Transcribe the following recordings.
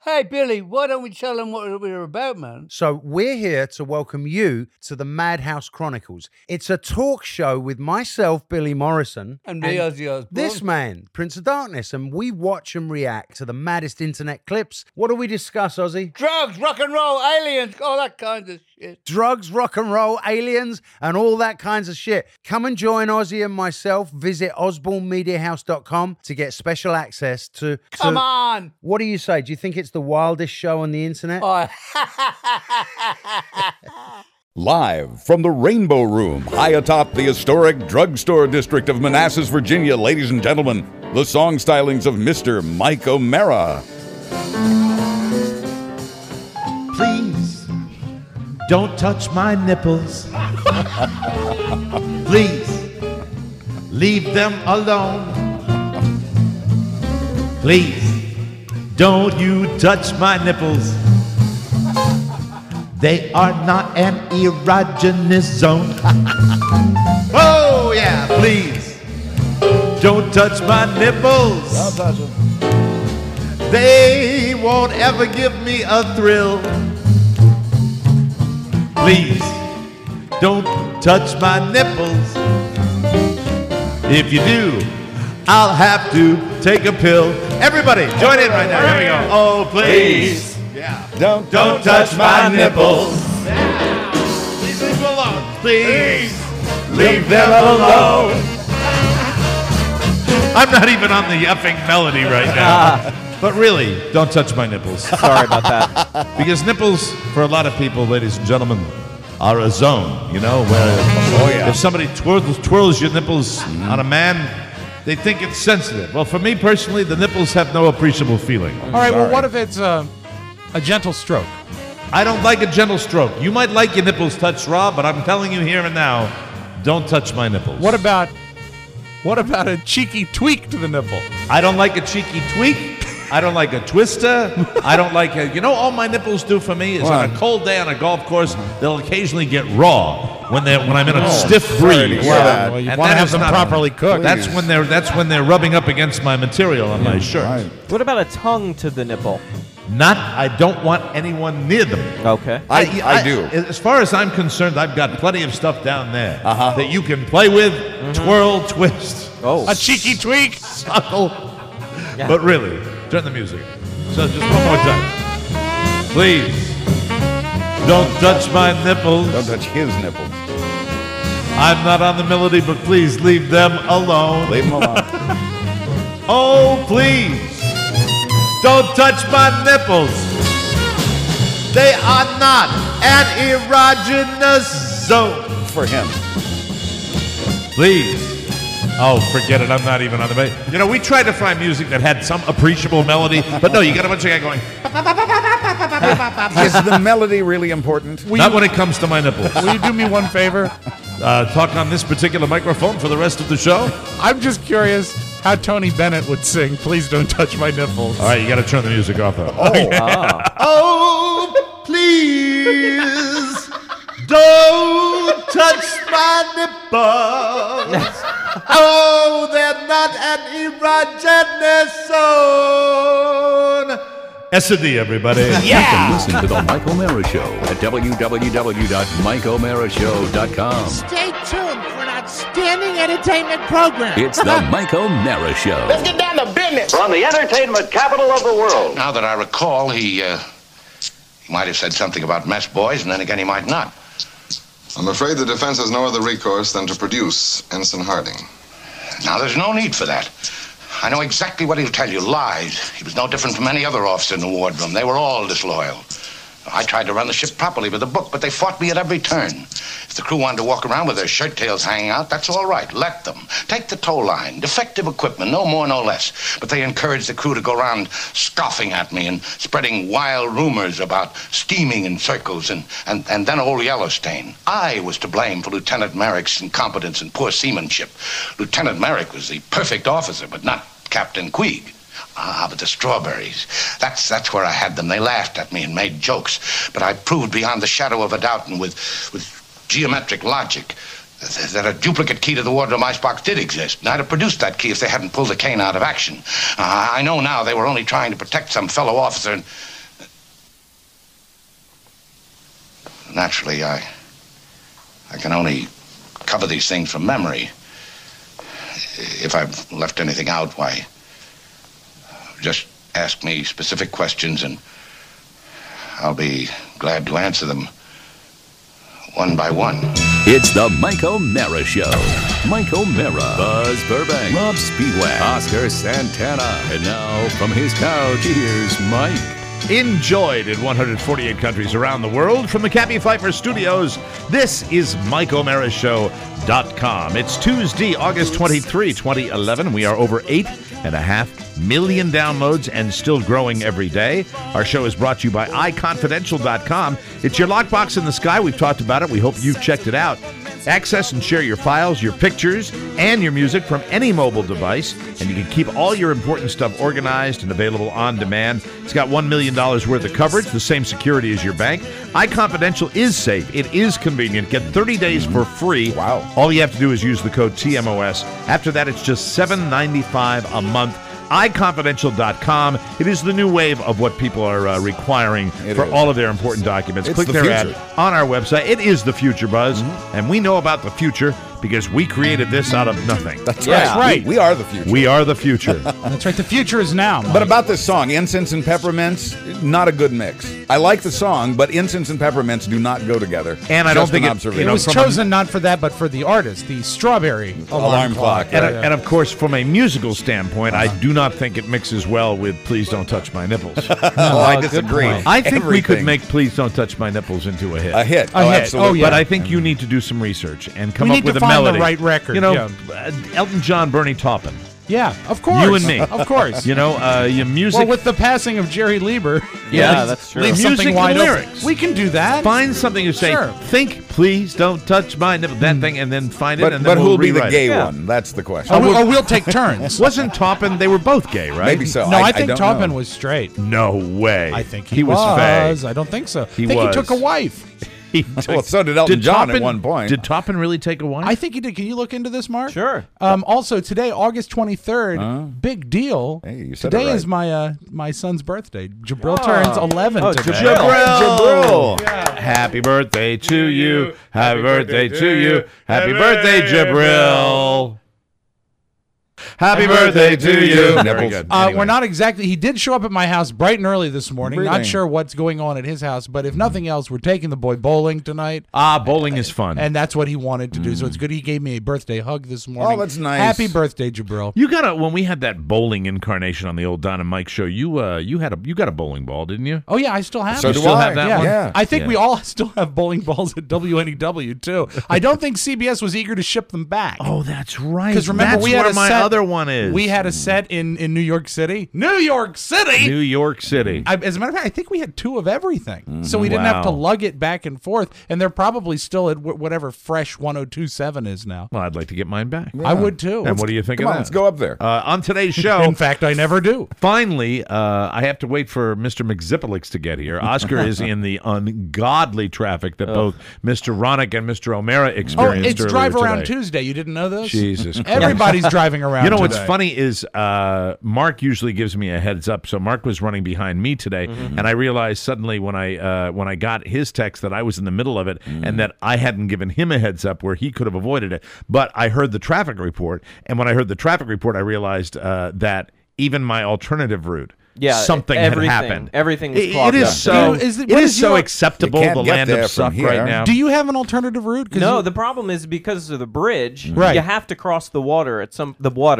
Hey, Billy, why don't we tell them what we're about, man? So we're here to welcome you to the Madhouse Chronicles. It's a talk show with myself, Billy Morrison. And me, Ozzy Osbourne. This man, Prince of Darkness. And we watch and react to the maddest internet clips. What do we discuss, Ozzy? Drugs, rock and roll, aliens, all that kind of shit. Drugs, rock and roll, aliens, and all that kinds of shit. Come and join Ozzy and myself. Visit osbornemediahouse.com to get special access to... Come on! What do you say? Do you think it's the wildest show on the internet? Oh. Live from the Rainbow Room, high atop the historic drugstore district of Manassas, Virginia, ladies and gentlemen, the song stylings of Mr. Mike O'Mara. Please, don't touch my nipples. Please, leave them alone. Please, don't you touch my nipples. They are not an erogenous zone. Oh, yeah, please, don't touch my nipples. Don't touch them. They won't ever give me a thrill. Please, don't touch my nipples. If you do, I'll have to take a pill. Everybody, join in right now. Here we go. Oh, please. Yeah. Don't touch my nipples. Yeah. Please leave them alone. Please leave them alone. I'm not even on the effing melody right now. But really, don't touch my nipples. Sorry about that. Because nipples, for a lot of people, ladies and gentlemen, are a zone, you know, where if somebody twirls your nipples on a man, they think it's sensitive. Well, for me personally, the nipples have no appreciable feeling. All right, well, what if it's a gentle stroke? I don't like a gentle stroke. You might like your nipples touched raw, but I'm telling you here and now, don't touch my nipples. What about a cheeky tweak to the nipple? I don't like a cheeky tweak. I don't like a twister. I don't like a... You know, all my nipples do for me is on a cold day on a golf course, they'll occasionally get raw when I'm in a stiff breeze. Yeah. Well, you want to have them properly cooked. That's when they're rubbing up against my material on my shirt. Right. What about a tongue to the nipple? I don't want anyone near them. Okay. I do. As far as I'm concerned, I've got plenty of stuff down there that you can play with, twirl, twist. Oh. A cheeky tweak. Suckle. Yeah. But really, turn the music. So just one more time. Please, don't touch my nipples. Don't touch his nipples. I'm not on the melody, but please leave them alone. Leave him alone. Oh, please, don't touch my nipples. They are not an erogenous zone. For him. Please. Oh, forget it. I'm not even on the melody. You know, we tried to find music that had some appreciable melody, but no, you got a bunch of guys going. Is the melody really important? Not when it comes to my nipples. Will you do me one favor? Talk on this particular microphone for the rest of the show. I'm just curious how Tony Bennett would sing, "Please Don't Touch My Nipples." All right, you got to turn the music off. Oh. Oh, please don't touch my nipples. Oh, they're not an erogenous zone. S&D, everybody. You can listen to The Mike O'Mara Show at www.mikeomarashow.com. Stay tuned for an outstanding entertainment program. It's The Mike O'Mara Show. Let's get down to business. From the entertainment capital of the world. Now that I recall, he might have said something about mess boys, and then again he might not. I'm afraid the defense has no other recourse than to produce Ensign Harding. Now, there's no need for that. I know exactly what he'll tell you. Lies. He was no different from any other officer in the wardroom. They were all disloyal. I tried to run the ship properly with a book, but they fought me at every turn. If the crew wanted to walk around with their shirt tails hanging out, that's all right. Let them. Take the tow line. Defective equipment, no more, no less. But they encouraged the crew to go around scoffing at me and spreading wild rumors about steaming in circles and then old Yellowstain. I was to blame for Lieutenant Merrick's incompetence and poor seamanship. Lieutenant Merrick was the perfect officer, but not Captain Queeg. Ah, but the strawberries, that's where I had them. They laughed at me and made jokes, but I proved beyond the shadow of a doubt and with geometric logic that a duplicate key to the wardroom icebox did exist, and I'd have produced that key if they hadn't pulled the cane out of action. I know now they were only trying to protect some fellow officer, and naturally, I can only cover these things from memory. If I've left anything out, why, just ask me specific questions, and I'll be glad to answer them one by one. It's the Mike O'Mara Show. Mike O'Mara, Buzz Burbank, Rob Speedway, Oscar Santana. And now, from his couch, here's Mike. Enjoyed in 148 countries around the world from the Cabby Pfeiffer Studios. This is MikeO'MaraShow.com. It's Tuesday, August 23, 2011. We are over 8.5 million downloads and still growing every day. Our show is brought to you by iConfidential.com. It's your lockbox in the sky. We've talked about it. We hope you've checked it out. Access and share your files, your pictures, and your music from any mobile device, and you can keep all your important stuff organized and available on demand. It's got $1 million worth of coverage, the same security as your bank. iConfidential is safe. It is convenient. Get 30 days for free. Wow. All you have to do is use the code TMOS. After that, it's just $7.95 a month. iConfidential.com. It is the new wave of what people are requiring for all of their important documents. It's Click the their ad future. on our website. It is the future, Buzz, and we know about the future because we created this out of nothing. That's Yeah. right. We are the future. We are the future. That's right. The future is now. Mike. But about this song, Incense and Peppermints, not a good mix. I like the song, but Incense and Peppermints do not go together. And I don't Just think an it observation. it was from chosen not for that, but for the artist, the Strawberry Alarm clock, And, right. and of course, from a musical standpoint, I do not think it mixes well with Please Don't Touch My Nipples. I good disagree. point. I think we could Everything. make Please Don't Touch My Nipples into a hit. a hit. A Oh, hit. absolutely. Oh, yeah. But I think you need to do some research and come We up need with to a find the melody. right record, You know, yeah. Elton John, Bernie Taupin. Yeah, of course. You and me. Of course. You know, your music. Well, with the passing of Jerry Lieber, Yeah, that's true. leave Music something and wide lyrics. open. We can do that. Find something you say, Sure. think, please don't touch my nipple, that thing, and then find it, But, and then we'll who'll be the rewrite gay it. Yeah. one? That's the question. Or we'll take turns. Wasn't Taupin, they were both gay, right? Maybe so. No, I think don't Taupin know. was straight. No way. I think he was fake. I don't think so. He I think was. he took a wife. He took- Well, so did Elton John at Taupin- one point. Did Taupin really take a wife? I think he did. Can you look into this, Mark? Sure. Also, today, August 23rd, big deal. Hey, you said today it right. is my son's birthday. Jabril turns 11 Oh, today. Jabril. Happy birthday to you. Happy birthday to you. Happy birthday, Jabril. Happy birthday to you. Very Nipples. good. We're not exactly. He did show up at my house bright and early this morning. Really? Not sure what's going on at his house, but if nothing else, we're taking the boy bowling tonight, Bowling is fun. and that's what he wanted to do. So it's good. He gave me a birthday hug this morning. Oh, that's nice. Happy birthday, Jabril. You got a when we had that bowling incarnation on the old Don and Mike show. You got a bowling ball, didn't you? Oh yeah, I still have. So it. do still I. have that Yeah. one? Yeah. I think Yeah. we all still have bowling balls at WNEW too. I don't think CBS was eager to ship them back. Oh, that's right. Because remember, that's we had where a my set, other one is. We had a set in New York City. New York City. New York City. As a matter of fact, I think we had two of everything, so we didn't have to Wow. lug it back and forth. And they're probably still at whatever Fresh 102.7 is now. Well, I'd like to get mine back. I would too. And what do you think Come of on, that? let's go up there. On today's show, In fact, I never do. finally, I have to wait for Mr. McZippelix to get here. Oscar is in the ungodly traffic that both Mr. Ronick and Mr. O'Mara Oh, experienced it's earlier Drive Around today. Tuesday. You didn't know this? Jesus Christ. Everybody's driving around. You know what's today. funny is Mark usually gives me a heads up. So Mark was running behind me today, and I realized suddenly when I got his text that I was in the middle of it and that I hadn't given him a heads up where he could have avoided it. But I heard the traffic report, and when I heard the traffic report, I realized that even my alternative route. Yeah, something had everything- happened. everything is It clogged is up. so. Dude, is it- It what is is so your- acceptable. You can't The get land there of from suck here. right now. Do you have an alternative route? 'Cause No, you- the problem is because of the bridge, Right. you have to cross the water at some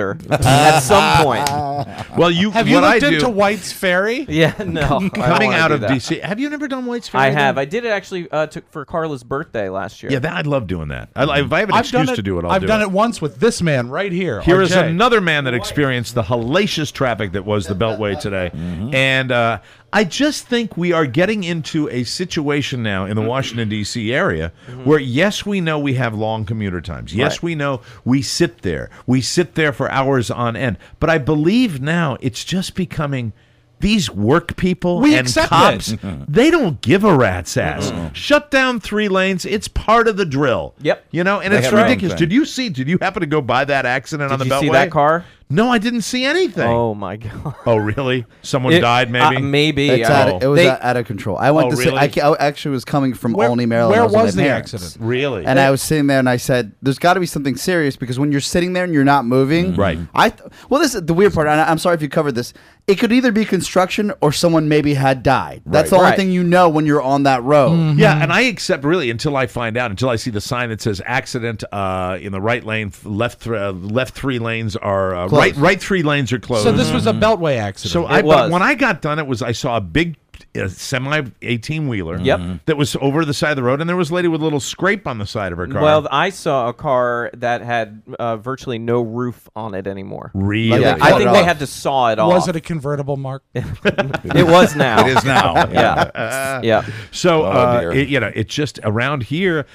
point. Well, you have you what looked I do, into White's Ferry? Yeah, no. I don't coming wanna out do of that. DC. Have you never done White's Ferry? I have. then? I did it actually for Carla's birthday last year. Yeah, I'd love doing that. If I have an I've done excuse to do it, I'll I've do done it once with this man right here. Here is RJ. another man that experienced the hellacious traffic that was the Beltway today. And I just think we are getting into a situation now in the Washington, D.C. area where, yes, we know we have long commuter times. Yes, we know we sit there. We sit there for hours on end. But I believe now it's just becoming these work people We and accept cops, it. they don't give a rat's ass. Shut down 3 lanes. It's part of the drill. Yep. You know, and They it's have their own ridiculous. thing. Did you happen to go by that accident on the Did Beltway? you see that car? No, I didn't see anything. Oh my god. Oh, really? Someone died, maybe? Maybe. It's it was out of control. I went Oh, to see, really? I actually was coming from Where- Olney, Maryland. where I with was my the parents. accident? Really? And I was sitting there, and I said, "There's got to be something serious because when you're sitting there and you're not moving, Right. Well, this is the weird part. And I'm sorry if you covered this. It could either be construction or someone maybe had died. That's the only Right. thing you know when you're on that road. Yeah, and I accept really until I find out, until I see the sign that says accident in the right lane, left 3 lanes are right 3 lanes are closed. So this was a Beltway accident. So but when I got done, I saw a big semi 18-wheeler that was over the side of the road, and there was a lady with a little scrape on the side of her car. Well, I saw a car that had virtually no roof on it anymore. Really? Yeah, I think they had to saw it off. Was it a convertible, Mark? It was now. It is now. Yeah. Yeah. So, dear. it's just around here,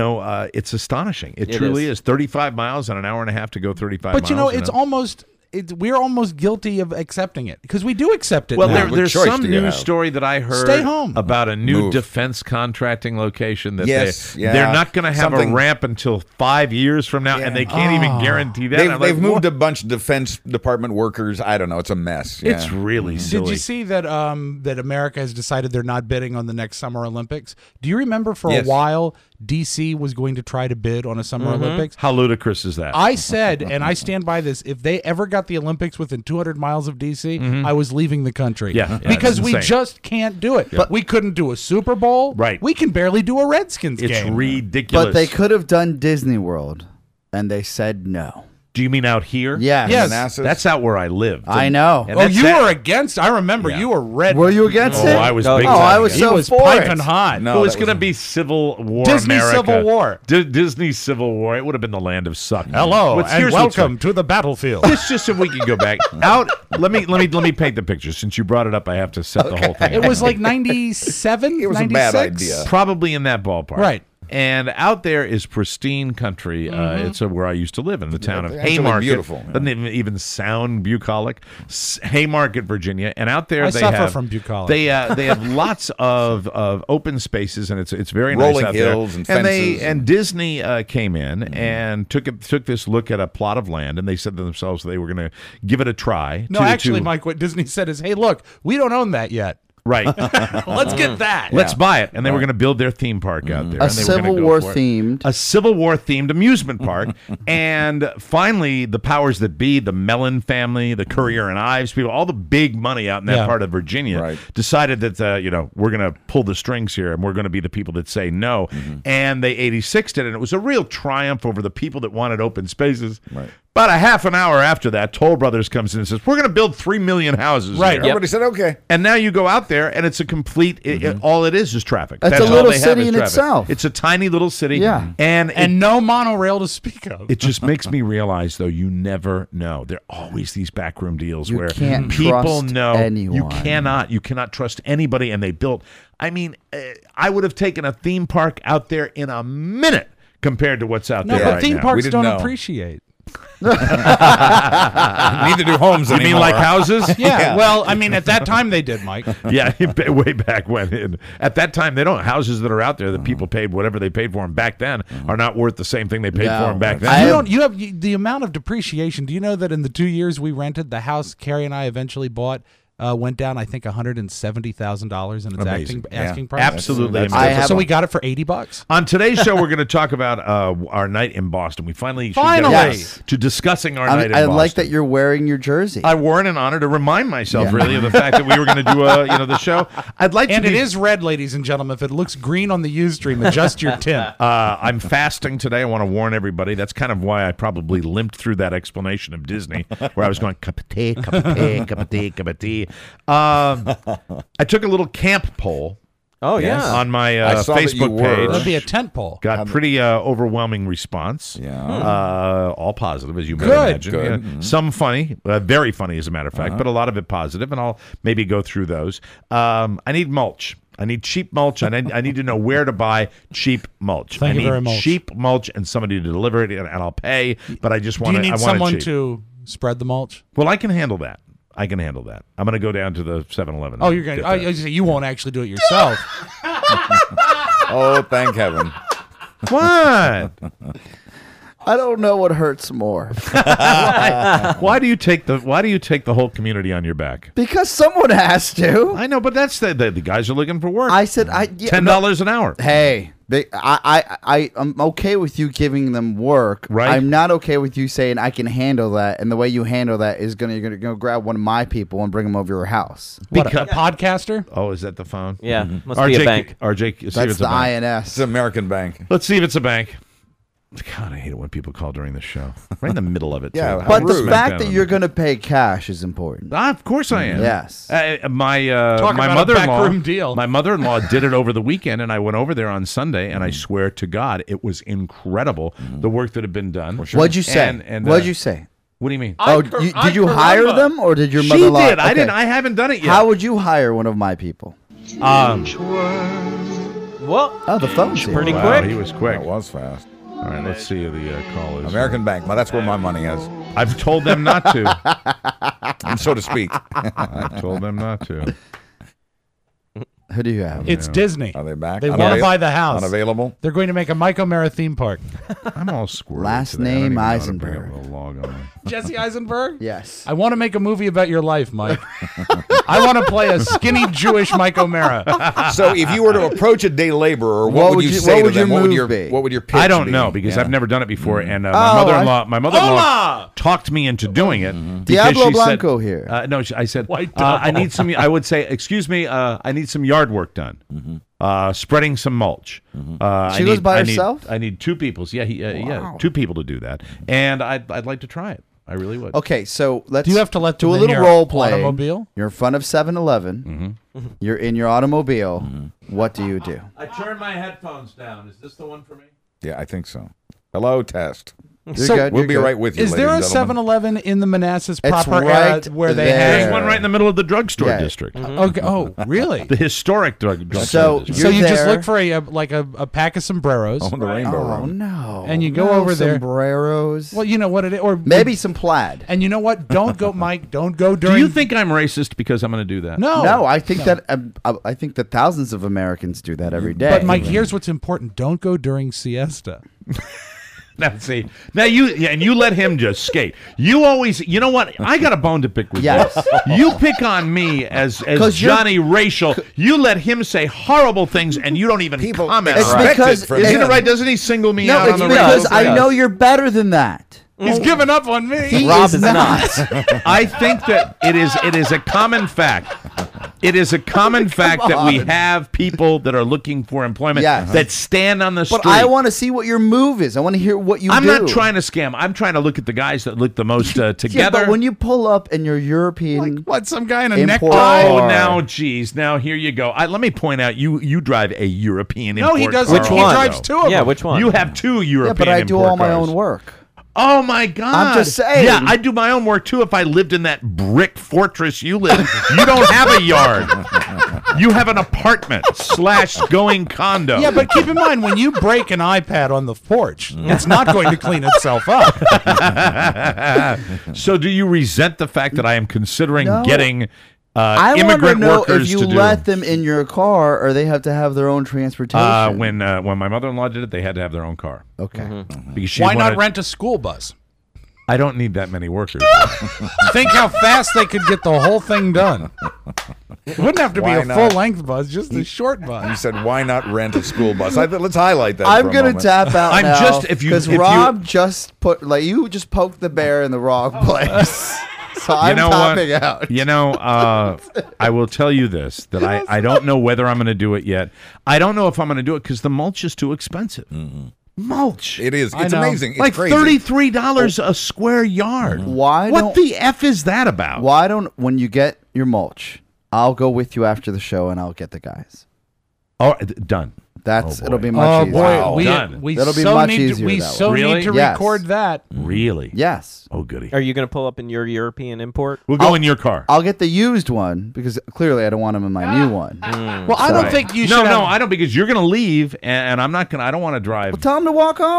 it's astonishing. It truly is. 35 miles and an hour and a half to go 35 miles. But it's almost we're almost guilty of accepting it because we do accept it. Well, now. there's choice some do you news have? story that I heard Stay home. about a new Move. defense contracting location that Yes, they're not going to have Something- a ramp until 5 years from now, and they can't even guarantee that. I'm They've like, moved what? a bunch of Defense Department workers. I don't know. It's a mess. Yeah. It's really silly. Did you see that that America has decided they're not bidding on the next Summer Olympics? Do you remember for Yes. a while DC was going to try to bid on a Summer Olympics? How ludicrous is that? I said, and I stand by this, if they ever got the Olympics within 200 miles of DC, I was leaving the country. Yeah, because it's we insane. just can't do it. But we couldn't do a Super Bowl. Right. We can barely do a Redskins It's game. ridiculous. But they could have done Disney World, and they said no. Do you mean out here? Yes. Yes. Manassas? That's out where I live. I know. And Oh, that's you that- were against? I remember you were red. Were you against Oh, it? I was Oh, big oh, time I was against so He was for piping it. hot. No, it was that going to wasn't- be Civil War Disney America. Civil War. Disney Civil War. It would have been the land of suck. Hello and Here's what's welcome to the battlefield. just if we can go back out. Let me paint the picture. Since you brought it up, I have to set the whole thing. It up. was like 97, It was a 96? bad idea. Probably in that ballpark. Right. And out there is pristine country. It's where I used to live in the town of Actually Haymarket. beautiful. Doesn't even sound bucolic. Haymarket, Virginia. And out there I they suffer have from bucolic. They have lots of open spaces, and it's very nice Rolling out hills there. and fences. And Disney came in and took this look at a plot of land, and they said to themselves they were going to give it a try. No, actually, Mike, what Disney said is, hey, look, we don't own that yet. Right. Let's get that. Let's buy it. And they were going to build their theme park out there. A and they were gonna Civil go War for it. themed. A Civil War themed amusement park. And finally, the powers that be, the Mellon family, the Currier and Ives people, all the big money out in that Yeah. part of Virginia, Right. decided that, we're going to pull the strings here and we're going to be the people that say no. And they 86'd it. And it was a real triumph over the people that wanted open spaces. Right. About a half an hour after that, Toll Brothers comes in and says, we're going to build 3 million houses. Right. here." Everybody said okay. And now you go out there, and it's a complete. All it is traffic. It's That's a all little they have city is in traffic. itself. It's a tiny little city. Yeah. and no monorail to speak of. it just makes me realize, though, you never know. There are always these backroom deals You where can't people trust know anyone. you cannot trust anybody, and they built. I mean, I would have taken a theme park out there in a minute compared to what's out No, there but right theme now. parks didn't don't know. appreciate. Neither do homes You anymore. mean like houses? Yeah, well, I mean, at that time they did, Mike. Yeah, way back when. And at that time, they don't. Houses that are out there that people paid whatever they paid for them back then are not worth the same thing they paid for them back then. You have the amount of depreciation. Do you know that in the 2 years we rented, the house Carrie and I eventually bought went down, I think, $170,000 in its Amazing. asking Yeah. price. Absolutely. So we got it for $80. On today's show, we're going to talk about our night in Boston. We finally should get Yes. to discussing our night in I Boston. like that you're wearing your jersey. I wore it in honor to remind myself, Yeah. really, of the fact that we were going to do the show. I'd like And to it be, is red, ladies and gentlemen. If it looks green on the Ustream, adjust your tint. I'm fasting today. I want to warn everybody. That's kind of why I probably limped through that explanation of Disney, where I was going cup of tea, cup of tea, cup of tea, cup of tea. I took a little camp poll. Oh, yeah. On my I saw that you Facebook were. page. That'd be a tent pole. Got pretty overwhelming response. Yeah. All positive, as you may Good. imagine. Good. Yeah. Mm-hmm. Some funny, very funny, as a matter of fact, but a lot of it positive, and I'll maybe go through those. I need mulch. I need cheap mulch. I need to know where to buy cheap mulch. Thank I you need very much. cheap mulch and somebody to deliver it, and I'll pay. But I just Do want you it. need I want someone it cheap. to spread the mulch? Well, I can handle that. I can handle that. I'm going to go down to the 7-Eleven. Oh, you're going to. You won't actually do it yourself. Oh, thank heaven. What? I don't know what hurts more. Why do you take the whole community on your back? Because someone has to. I know, but that's the guys are looking for work. I said $10 an hour. Hey, I'm okay with you giving them work. Right. I'm not okay with you saying I can handle that, and the way you handle that is you're gonna go grab one of my people and bring them over your house. What, a podcaster? Oh, is that the phone? Yeah, must be a bank. RJ, see if That's it's the a bank. INS. It's an American bank. Let's see if it's a bank. God, I hate it when people call during the show. Right in the middle of it. Yeah, too. But the rude. fact that you're going to pay cash is important. Of course I am. Yes. My Talk about a mother-in-law. backroom deal. My mother-in-law did it over the weekend, and I went over there on Sunday, and I swear to God, it was incredible the work that had been done. What'd you say? And, What'd you say? What do you mean? Did you hire them, or did your mother-in-law? She did. I didn't. I haven't done it yet. How would you hire one of my people? Well, Oh, the phone's here. pretty Wow, quick. he was quick. That was fast. All right, let's see who the call is. American Bank. Well, that's where my money is, I've told them not to. so to speak. I've told them not to. Who do you have? It's Disney. Are they back? They want to buy the house. Unavailable? They're going to make a Mike O'Mara theme park. I'm all squirrely Last today. I don't name even know how to bring Eisenberg. up the log on. Jesse Eisenberg? Yes. I want to make a movie about your life, Mike. I want to play a skinny Jewish Mike O'Mara. So if you were to approach a day laborer, what would you say to them? What would your pitch I don't be? know because Yeah. I've never done it before, and Oh, my mother-in-law talked me into doing it. because Diablo she said- Blanco here. No, I said White I Devil. need some. I would say, excuse me, I need some yard work done. Spreading some mulch. She goes by herself? I need two people. Yeah, yeah, Wow. two people to do that, and I'd like to try it. I really would. Okay, so let's Do you have to let do them a in little your role play. automobile? You're in front of 7-Eleven. You're in your automobile. What do you do? I turned my headphones down. Is this the one for me? Yeah, I think so. Hello, test. You're So- good, We'll you're be good. right with you. Is there a ladies and gentlemen. 7-Eleven in the Manassas It's proper right area where they there. There's have? one right in the middle of the drugstore Yeah. district. Okay. Oh, really? The historic drugstore So district. So You're you just there. look for a pack of sombreros, Oh, the Rainbow Oh Room. no! And you go No over there. Sombreros. well, you know what it is, or Maybe some plaid. And you know what? Don't go, Mike. Don't go Do during. you think I'm racist because I'm going to do that? No. No, I think that I think that thousands of Americans do that every day. But Mike, here's what's important: don't go during siesta. Now see, you let him just skate. You always, you know what? I got a bone to pick with Yes. you. You pick on me as 'Cause you're- Johnny Racial. You let him say horrible things, and you don't even comment. It's on it. because Isn't it right? Doesn't he single me out no, on it's the because radio? I know you're better than that. He's given up on me. He Rob is is not. I think that it is a common fact. It is a common fact that we have people that are looking for employment Yes. that stand on the street. But I want to see what your move is. I want to hear what you I'm do. not trying to scam. I'm trying to look at the guys that look the most together. Yeah, but when you pull up in your European, What? Some guy in a Import necktie? Oh, car. now, geez. Now, here you go. Let me point out, you drive a European No, he import doesn't. car Which He one? drives two of them. Yeah, which one? You have two European yeah, but I do import all my cars. own work. Oh, my God. I'm just saying. Yeah, I do my own work, too, if I lived in that brick fortress you live in. You don't have a yard. You have an apartment / going condo. Yeah, but keep in mind, when you break an iPad on the porch, it's not going to clean itself up. So do you resent the fact that I am considering No. getting I want to immigrant know workers if you to do? let them in your car, or they have to have their own transportation. When my mother-in-law did it, they had to have their own car. Okay. Because she Why not wanted- rent a school bus? I don't need that many workers. Think how fast they could get the whole thing done. It wouldn't have to be Why a not? full-length bus, just a short You bus. said, why not rent a school bus? Let's highlight that. I'm for a gonna moment. tap out I'm now just- if you- because if you- Rob just put you just poked the bear in the wrong place. So I'm know tapping what? out. You know, I will tell you this, that I don't know whether I'm going to do it yet. I don't know if I'm going to do it because the mulch is too expensive. Mulch. It is. I It's know. amazing. It's like crazy. $33 a square yard. Why What don't the F is that about? Why don't when you get your mulch, I'll go with you after the show and I'll get the guys. Oh, done. That's Oh, it'll boy. be much Oh easier. boy, Wow. we Done. That'll be so much need easier we that so way. Really? need to Yes. record that. Really? Yes. Oh, goody. Are you going to pull up in your European import? We'll go in your car. I'll get the used one because clearly I don't want them in my new one. Well, I don't think you should. No, have, I don't, because you're going to leave, and I'm not going to, I don't want to drive. Well, tell them to walk home.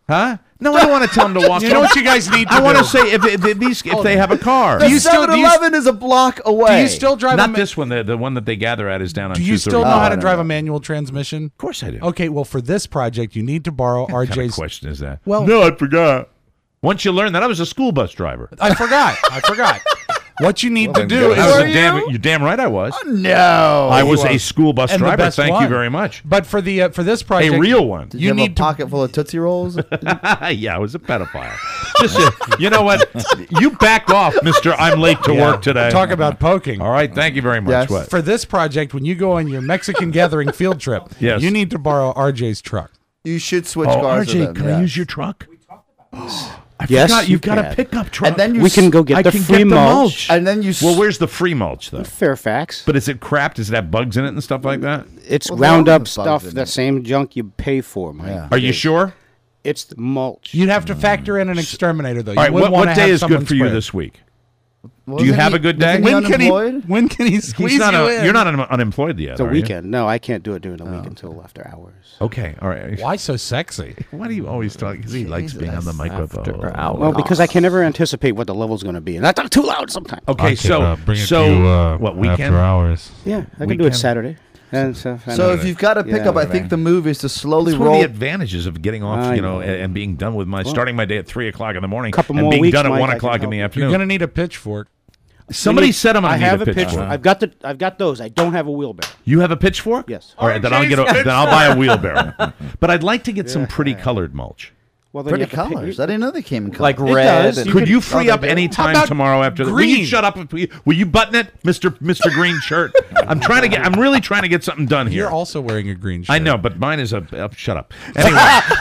Huh? No, I don't want to tell them to walk. You know what you guys need to I want to do? say if they have a car. The 7-Eleven is a block away. Do you still drive Not this one. The one that they gather at is down on. Do you still know how to drive a manual transmission? Of course I do. Okay, well, for this project, you need to borrow What kind of RJ's. question is that? Well, no, I forgot. Once you learn that, I was a school bus driver. I forgot. What you need to do is you're damn right I was. No, I was a school bus And the driver. best Thank you one. very much. But for the for this project, A real one. Did you have a pocket full of Tootsie Rolls? Yeah, I was a pedophile. Just you know what? You back off, Mister. I'm late to work today. Talk about poking. All right, thank you very much. Yes. What? For this project, when you go on your Mexican gathering field trip, Yes. you need to borrow RJ's truck. You should switch cars RJ, with them. can I use your truck? I Yes, forgot you you've got a can. pickup truck. And then you We can go get I the can free get the mulch. And then you. Well, where's the free mulch though? Fairfax. But is it crap? Does it have bugs in it and stuff like that? It's Well, there are Roundup bugs stuff, in the it. same junk you pay for, Mike. Yeah. Are you sure? It's the mulch. You'd have to factor in an exterminator, though. All right. You wouldn't What wanna day have is someone good for you spray it. this week? Wasn't Do you have a good day? wasn't he When unemployed? when can he squeeze He's not you in? you're not unemployed yet. The are you? weekend. No, I can't do it during the week until after hours. Okay. All right. Why so sexy? Why do you always talk? Because he likes being on the microphone. Well, because I can never anticipate what the level's going to be, and that's too loud sometimes. Okay. So what weekend? hours. Yeah, I can do Weekend. it Saturday. And So if you've got to pick up, I think the move is to slowly That's one of roll. the advantages of getting off, I you know, know. and being done with starting my day at 3:00 in the morning Couple and more being weeks, done at Mike, 1 I can o'clock in the help. afternoon. You're gonna need a pitchfork. Somebody said I'm gonna I need have a pitchfork. I've got those. I don't have a wheelbarrow. You have a pitchfork? Yes. All right, then I'll buy a wheelbarrow. But I'd like to get some pretty colored mulch. Well, then Pretty you have to colors. I didn't know they came in colors. Like It red. does. Could you free they up do? any How time about tomorrow after that? Will you green? shut up? Will you button it, Mr. Green Shirt? I'm really trying to get something done here. You're also wearing a green shirt. I know, but mine is shut up. Anyway,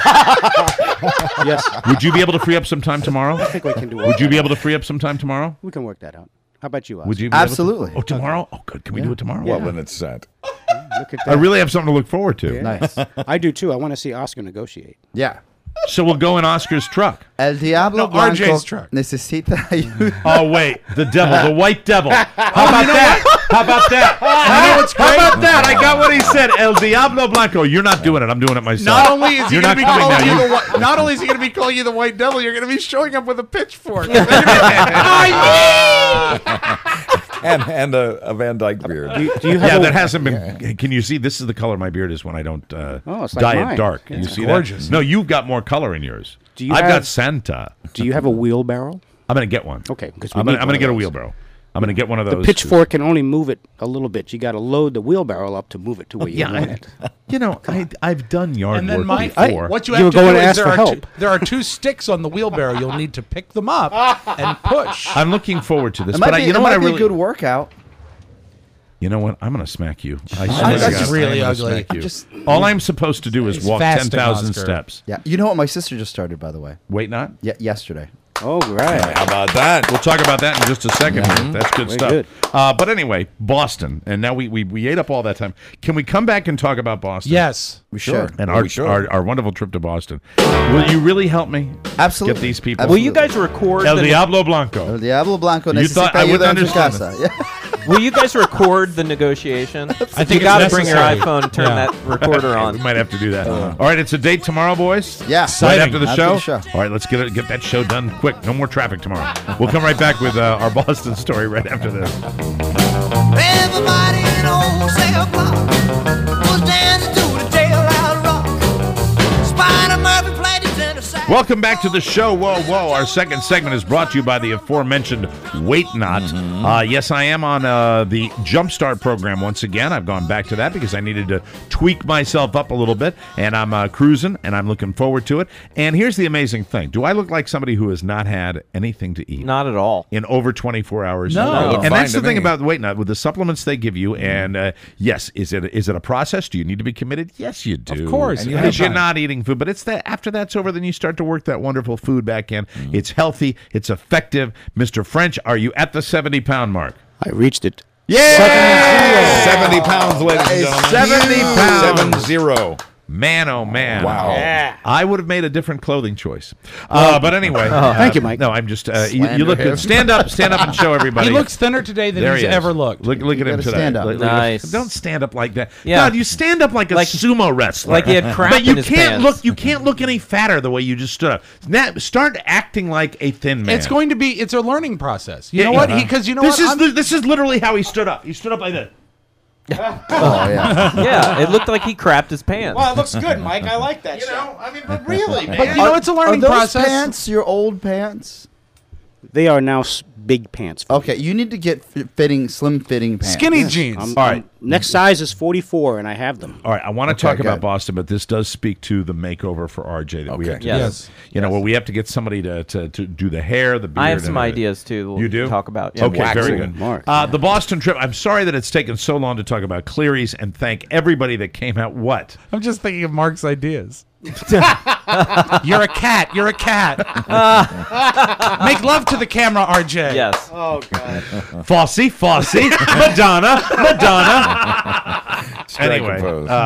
Yes. would you be able to free up some time tomorrow? I think we can do it. Would you be able to free up some time tomorrow? We can work that out. How about you, Oscar? Would you? Be able to? Absolutely. Oh, tomorrow? Oh, good. Can we do it tomorrow? Well, when it's set. Look at that. I really have something to look forward to. Nice. I do too. I want to see Oscar negotiate. Yeah. So we'll go in Oscar's truck. El Diablo No, Blanco RJ's truck. necesita ayuda. Oh wait, the devil, the white devil. How about that? How about that? You know what's How great? about that? I got what he said. El Diablo Blanco. You're not doing it. I'm doing it myself. Not only is he You're going to not be coming calling now. you the not only is he going to be calling you the White Devil, you're going to be showing up with a pitchfork. And a Van Dyke beard. Do you have Yeah, a, that hasn't been. Can you see? This is the color my beard is when I don't it's like dye it mine. dark. Yeah. You It's see gorgeous. that? No, you've got more color in yours. Do you I've got have- Santa. Do you have a wheelbarrow? I'm gonna get one. Okay, because we I'm need gonna one of get a those. wheelbarrow. I'm gonna get one of The those. pitchfork can only move it a little bit. You got to load the wheelbarrow up to move it to where you Yeah, want it. you know, I've done yard And then work Mike, before. what you You have were to going do to is ask for help. there are two sticks on the wheelbarrow. You'll need to pick them up and push. I'm looking forward to this. It But might be, you know it what? might I be really. a good workout. You know what? I'm gonna smack you. I That's swear to just God, really I'm gonna ugly. smack you. Just- All I'm supposed to do is He's walk fasting, 10,000 Oscar. steps. Yeah. You know what? My sister just started, by the way. Wait, not. Yesterday. Oh, right. How about that? We'll talk about that in just a second. That's good Very stuff. good. But anyway, Boston, and now we ate up all that time. Can we come back and talk about Boston? Yes. We should. And we should. our wonderful trip to Boston. Will you really help me Absolutely. get these people? Will you guys record? El the- Diablo Blanco. El Diablo Blanco You thought necesita I wouldn't ayuda en su understand casa. Yeah. Will you guys record the negotiation? I You think got to it's bring your necessary. iPhone, turn Yeah. that recorder on. We might have to do that. All right, it's a date tomorrow, boys. Yeah. Right Exciting. after the After show. the show. All right, let's get that show done quick. No more traffic tomorrow. We'll come right back with our Boston story right after this. Everybody in old cell block was dancing to the jailhouse rock. Spider Murphy played his in the sack. Welcome back to the show. Whoa, whoa. Our second segment is brought to you by the aforementioned Wait Not. Yes, I am on the Jumpstart program once again. I've gone back to that because I needed to tweak myself up a little bit, and I'm cruising, and I'm looking forward to it. And here's the amazing thing. Do I look like somebody who has not had anything to eat? Not at all. In over 24 hours. No. And that's the Fine to thing me. about Wait Not, with the supplements they give you, and yes, is it a process? Do you need to be committed? Yes, you do. Of course. And you Because have you're time. not eating food, but it's that after that's over, then you start to work that wonderful food back in. It's healthy, it's effective. Mr. French, are you at the 70-pound mark? I reached it. Yeah! 70 pounds, ladies and gentlemen. 70 pounds. 70. Man, oh man! Wow. Yeah. I would have made a different clothing choice. But anyway, Thank you, Mike. No, I'm just you look good. Stand up and show everybody. He looks thinner today than There he's he is. ever looked. Look at him gotta today. stand up. Look- Nice. Don't stand up like that. Yeah. God, you stand up like a sumo wrestler. Like he had crap But you in his can't pants. look. You can't look any fatter the way you just stood up. Now, start acting like a thin man. It's going to be. It's a learning process. You know what? Because you know this what? is this is literally how he stood up. He stood up like this. Oh yeah. Yeah, it looked like he crapped his pants. Well, it looks good, Mike. I like that. I mean, but really, man. But you know, it's a learning Are those process. pants your old pants? They are now big pants. Okay, you need to get slim fitting pants. Skinny jeans. All right. Next size is 44, and I have them. All right, I want to talk about good. Boston, but this does speak to the makeover for RJ that we have to Yes. do. You know, where we have to get somebody to do the hair, the beard. I have some and ideas too. You do? To talk about. Yeah. Okay, very good. Mark. The Boston trip. I'm sorry that it's taken so long to talk about Cleary's, and thank everybody that came out. What? I'm just thinking of Mark's ideas. You're a cat. You're a cat. Make love to the camera, RJ. Yes. Oh, God. Fosse, Madonna. Anyway,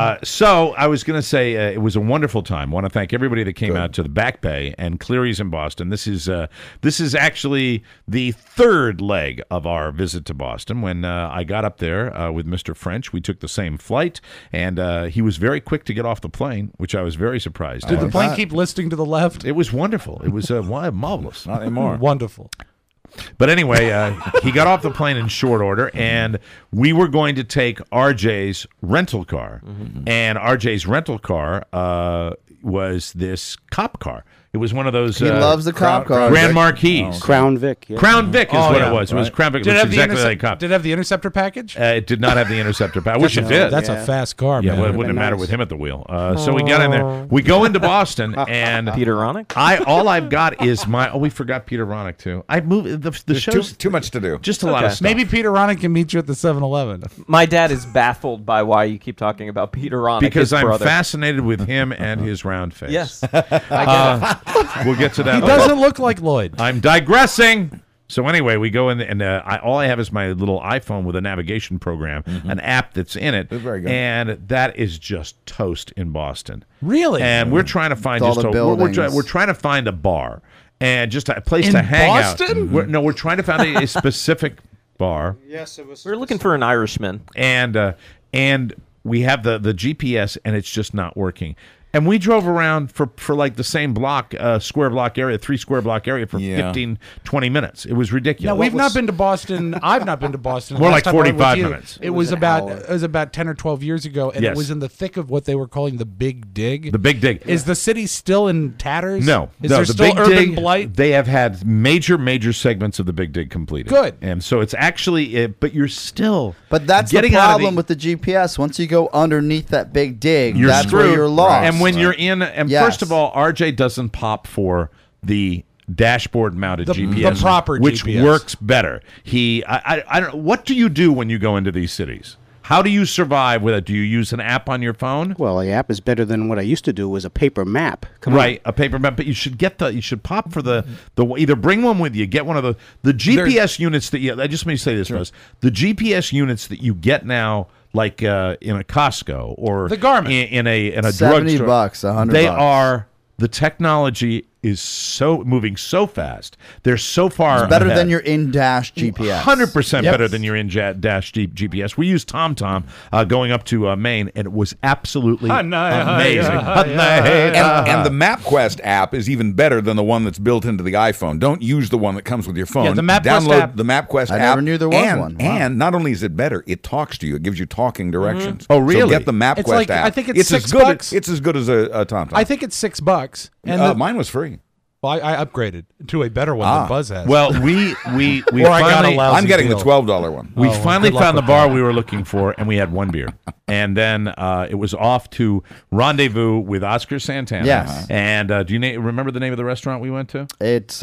so I was going to say it was a wonderful time. I want to thank everybody that came out to the Back Bay and Cleary's in Boston. This is actually the third leg of our visit to Boston. When I got up there with Mr. French, we took the same flight, and he was very quick to get off the plane, which I was very surprised. Did the plane keep listing to the left? It was wonderful. It was marvelous. Not anymore. Wonderful. But anyway, he got off the plane in short order, and we were going to take RJ's rental car. And RJ's rental car was this cop car. It was one of those. He loves the cop car. Grand Marquis. Crown Vic. Yeah. Crown Vic is what it was. It was Right. Crown Vic. It Did it was have the exactly like cop. Did it have the Interceptor package? It did not have the Interceptor. I wish it did. That's a fast car, Yeah, man. well, it wouldn't have mattered with him at the wheel. So we got in there. We go into Boston, and Peter Ronick? all I've got is my. Oh, we forgot Peter Ronick too. I moved the There's show's too much to do. just a lot of stuff. Maybe Peter Ronick can meet you at the 7-Eleven. My dad is baffled by why you keep talking about Peter Ronick. because his I'm brother. fascinated with him and his round face. Yes. I get it. We'll get to that. He later. doesn't look like Lloyd. I'm digressing. So anyway, we go in, and all I have is my little iPhone with a navigation program, an app that's in it, Very good. and that is just toast in Boston. Really? And we're trying to find With all just the buildings. we're trying to find a bar and just a place In to hang Boston? out. We're trying to find a specific bar, Yes, it was. We're looking for an Irishman. and we have the GPS, and it's just not working. And we drove around for like the same block, square block area, 3 square block area for 15, 20 minutes. It was ridiculous. Now, we've not been to Boston. I've not been to Boston. More Last like time I went with 45 you, minutes. It was about 10 or 12 years ago, and Yes. it was in the thick of what they were calling the Big Dig. The Big Dig. Is the city still in tatters? No. Is no, there the still Big urban Dig, blight? They have had major segments of the Big Dig completed. Good. And so it's actually, but you're still But that's getting the out of problem with the GPS. Once you go underneath that big dig, you're that's screwed. where you're lost. And when you're in, and Yes. first of all, RJ doesn't pop for the dashboard mounted The GPS, proper which GPS. works better. I don't. What do you do when you go into these cities? How do you survive with it? Do you use an app on your phone? Well, the app is better than what I used to do. Was a paper map. Come Right, a paper map, but you should get you should pop for the either bring one with you, get one of the GPS units that I just let me say this first. The GPS units that you get now, like in a Costco or The Garmin. in a $70, drugstore, $100. they are the technology is so moving so fast. They're so far It's better ahead. than your in-dash GPS. 100% better than your in-dash GPS. We used TomTom going up to Maine, and it was absolutely amazing. And the MapQuest app is even better than the one that's built into the iPhone. Don't use the one that comes with your phone. Yeah, the MapQuest Download app. the MapQuest I app. never knew there was and, one. Wow. And not only is it better, it talks to you. It gives you talking directions. Oh, really? So get the MapQuest It's like- app. I think it's as $6. good. It's as good as a TomTom. I think it's $6. And mine was free. I upgraded to a better one than Buzz has. Well, we Or I got a finally lousy I'm getting deal. the $12 one. we Oh, finally good luck found the with bar that. we were looking for, and we had one beer. And then it was off to Rendezvous with Oscar Santana. Yes. And do you remember the name of the restaurant we went to? It's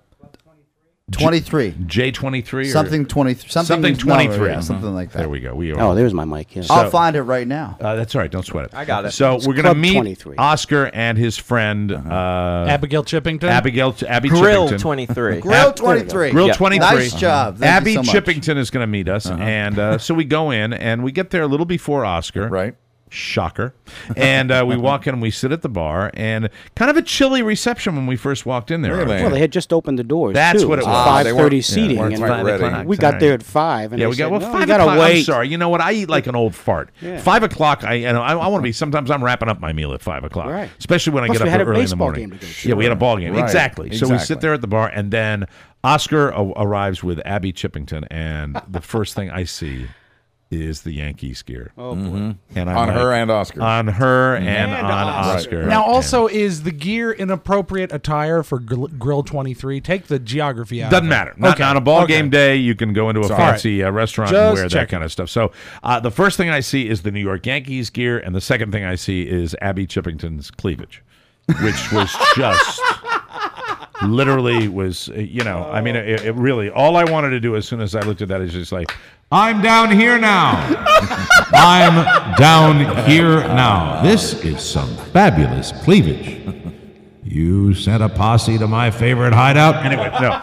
23. J23? Something 23. Something 23. Yeah, something like that. There we go. We are. Oh, there's my mic. Yeah. I'll find it right now. That's all right. Don't sweat it. I got it. So we're going to Club meet 23. Oscar and his friend Abigail Chippington. Abby Grill Chippington. 23. Grill 23. Grill Yeah. 23. Nice job. Thank Abby you so much. Chippington is going to meet us, and so we go in, and we get there a little before Oscar. Right. Shocker. And we walk in and we sit at the bar, and kind of a chilly reception when we first walked in there. Well, they had just opened the doors. That's too. what it was. 5:30 seating. weren't and quite ready. we got there at 5. And Yeah, they we said, got, no, 5 you gotta o'clock. wait. I'm sorry. You know what? I eat like an old fart. Yeah. 5 o'clock, I want to be, sometimes I'm wrapping up my meal at 5 o'clock. Right. Especially when I Plus get we up had a early in the baseball morning. game to go to. Yeah, we had a ball game. Right. Exactly. So we Exactly. sit there at the bar, and then Oscar arrives with Abby Chippington, and the first thing I see is the Yankees gear. Oh, boy. And I'm On like, her and Oscar. On her and And on Oscar. Oscar. Now, also, is the gear inappropriate attire for Grill 23? Take the geography out. Doesn't of it. matter. Not Okay. on a ball Okay. game day. You can go into a Sorry. fancy restaurant Just and wear that checking. kind of stuff. So the first thing I see is the New York Yankees gear, and the second thing I see is Abby Chippington's cleavage, which was just literally was, I mean, it really, all I wanted to do as soon as I looked at that is just like, I'm down here now. I'm down here now. This is some fabulous cleavage. You sent a posse to my favorite hideout. Anyway, no.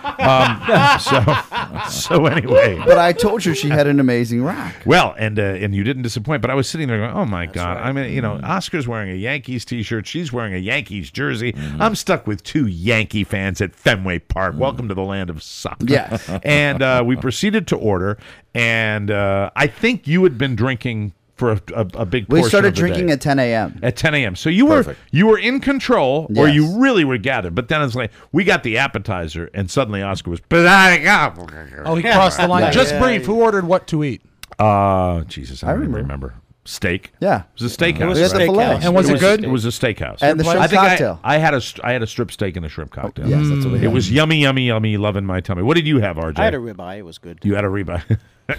So anyway. But I told you she had an amazing rack. Well, and you didn't disappoint. But I was sitting there going, "Oh my God!" I mean, Oscar's wearing a Yankees T-shirt. She's wearing a Yankees jersey. I'm stuck with 2 Yankee fans at Fenway Park. Welcome to the land of soccer. Yes. And we proceeded to order. And I think you had been drinking for a big portion We started of the drinking day. at 10 a.m. At 10 a.m. So you were in control, or Yes. you really were gathered. But then it's like we got the appetizer, and suddenly Oscar was. Oh, he crossed the line. Yeah. Just brief. Who ordered what to eat? Jesus, I don't even remember. Steak. Yeah. It was a steakhouse. It was a steakhouse. And was it good? It was a steakhouse. And the shrimp I think cocktail. I had a strip steak and a shrimp cocktail. Yes, that's what we It had. was yummy, yummy, yummy. Loving my tummy. What did you have, RJ? I had a ribeye. It was good. You had a ribeye. What's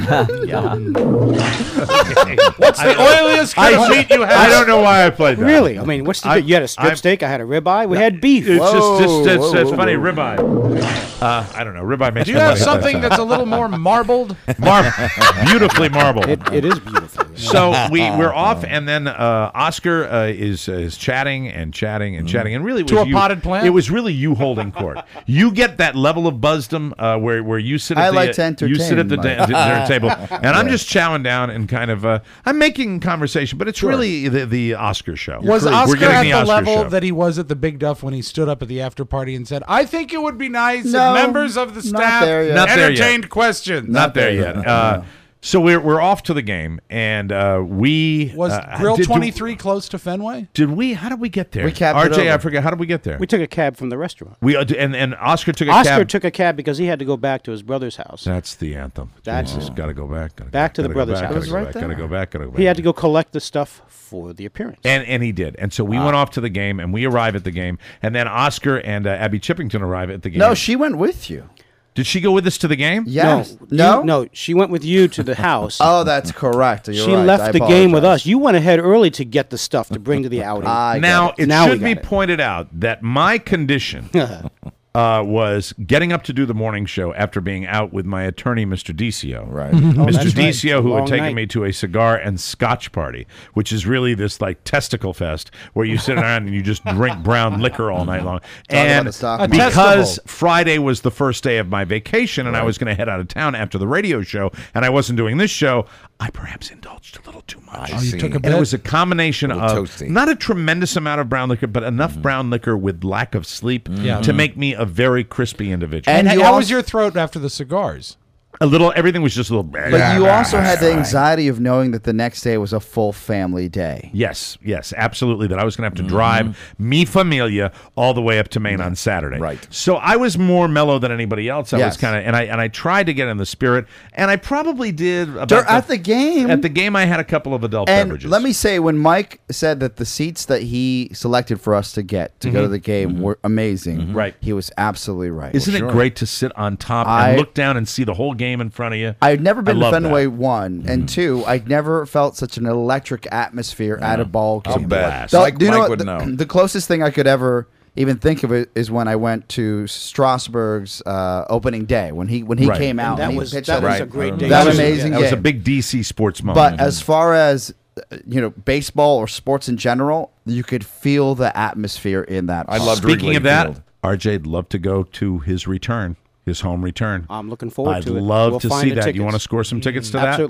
the oiliest kind of meat you have? I don't know why I played that. Really? I mean, what's the you had a strip steak. I had a ribeye. We had beef. It's Whoa, it's whoa, funny. whoa. Ribeye. I don't know. Ribeye makes Do you me have laugh. something that's a little more marbled? Beautifully marbled. It is beautiful. So we're off, and then Oscar is chatting and chatting and chatting, and really it To was a you, potted plant? It was really you holding court. You get that level of buzzdom where you sit. At I the, like to entertain, You sit at the Mike. dinner table, and I'm just chowing down and kind of I'm making conversation, but it's really the Oscar show. Was We're Oscar getting at the Oscar level show. that he was at the Big Duff when he stood up at the after party and said, "I think it would be nice No, if members of the not staff there yet. Not there yet. entertained questions"? Not there yet. So we're off to the game, and we Was Grill 23 close to Fenway? Did we? How did we get there? We cabbed it RJ, I over. forget. How did we get there? We took a cab from the restaurant. We and Oscar took a Oscar cab. took a cab because he had to go back to his brother's house. That's the anthem. That's Jesus, it. got to go back. Gotta Back go, to the gotta go brother's back, house. gotta It was go right back, there. Gotta go back. Gotta go back. He had to go collect the stuff for the appearance. And he did. And so we went off to the game, and we arrive at the game, and then Oscar and Abby Chippington arrive at the game. No, she went with you. Did she go with us to the game? Yes. No, she went with you to the house. Oh, that's correct. You're She right. left I the game with apologize. us. You went ahead early to get the stuff to bring to the outing. I got Now, it. it Now we should be got it. pointed out that my condition was getting up to do the morning show after being out with my attorney, Mr. Decio. Right. Mr. that's right. Decio, who Long had taken night. me to a cigar and scotch party, which is really this like testicle fest where you sit around and you just drink brown liquor all night long. about And the stock because Friday was the first day of my vacation and I was going to head out of town after the radio show and I wasn't doing this show, I perhaps indulged a little too much. Oh, you took a And bit? it was a combination of toasty. not a tremendous amount of brown liquor, but enough brown liquor with lack of sleep to make me a very crispy individual. And And you how also- was your throat after the cigars? a little, everything was just a little. But you also had the anxiety of knowing that the next day was a full family day. Yes, absolutely. That I was going to have to drive mi familia all the way up to Maine on Saturday. Right. So I was more mellow than anybody else. I was Yes. kind of, and I tried to get in the spirit, and I probably did. About At the game. At the game, I had a couple of adult And beverages. let me say, when Mike said that the seats that he selected for us to get to go to the game were amazing, Right. he was absolutely right. Isn't it great to sit on top and look down and see the whole game in front of you? I've never been to love Fenway, that. one, and two, I never felt such an electric atmosphere at a ball game. I'll bet. The- Mike do you know what? would know. The closest thing I could ever even think of it is when I went to Strasburg's opening day when he Right. came out. that and he was pitched that that was a Right. great day. That too. amazing That was a game. big DC sports moment. But as far as baseball or sports in general, you could feel the atmosphere in that. I park. loved Speaking Wrigley of that, Field. RJ'd love to go to his return, his home return. I'm looking forward I'd to it. love We'll to find see the that. You tickets. want to score some tickets to that? Absolutely.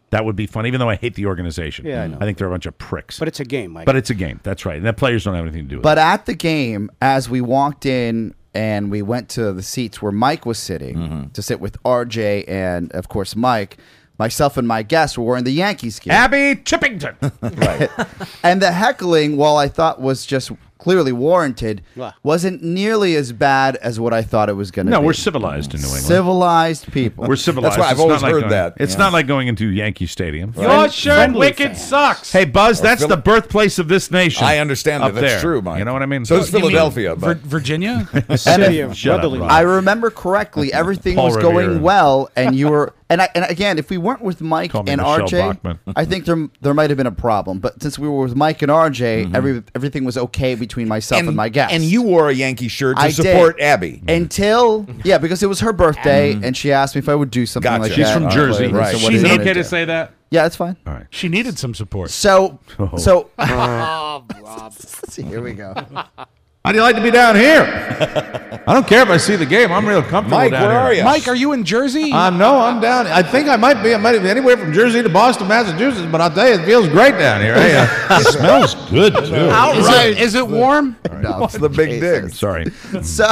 That would be fun, even though I hate the organization. Yeah, I know. I think they're a bunch of pricks. But it's a game, Mike. But it's a game. That's right. And the players don't have anything to do with But at the game, as we walked in and we went to the seats where Mike was sitting to sit with RJ and, of course, Mike, myself and my guests were wearing the Yankees gear. Abby Chippington. Right. And the heckling, while I thought was just clearly warranted, wasn't nearly as bad as what I thought it was going to be. No, we're civilized in New England. Civilized people. We're civilized. That's why I've It's always not like heard going- that. It's not like going into Yankee Stadium. Your shirt wicked sucks. Hey, Buzz, Or that's Phil- the birthplace of this nation. I understand up that. That's there. true, Mike. You know what I mean? So is You mean Philadelphia. but Virginia? City of Shut up, brotherly Rob. I remember correctly, everything Paul was Revere. going well, and you were, and again, if we weren't with Mike Call me and Michelle RJ, Bachman. I think there might have been a problem. But since we were with Mike and RJ, everything was okay between myself and my guests. And you wore a Yankee shirt to I support did. Abby. Until, because it was her birthday, and she asked me if I would do something Gotcha. like She's that. from Jersey. Right. So what She's are you gonna okay to do? say that? Yeah, that's fine. All right. She needed some support. So, Oh, Rob. here we go. How do you like to be down here? I don't care if I see the game. I'm real comfortable Mike, down where here. are you? Mike, are you in Jersey? No, I'm down. I think I might be. I might be anywhere from Jersey to Boston, Massachusetts. But I'll tell you, it feels great down here. It smells good too. Is it warm? No, It's the big dig. Sorry. So,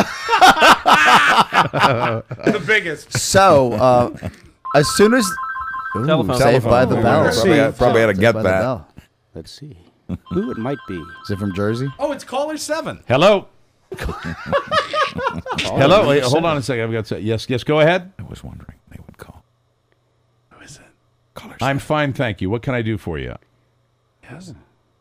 The biggest. so as soon as Telephone. Saved by the Bell. Let's Probably had to Saved get by the that. Bell. Let's see who it might be. Is it from Jersey? Oh, it's caller 7. Hello. Hello. Wait, hold on a second. I've got to, yes. Go ahead. I was wondering they would call. Who is it? I'm fine, thank you. What can I do for you? Yes.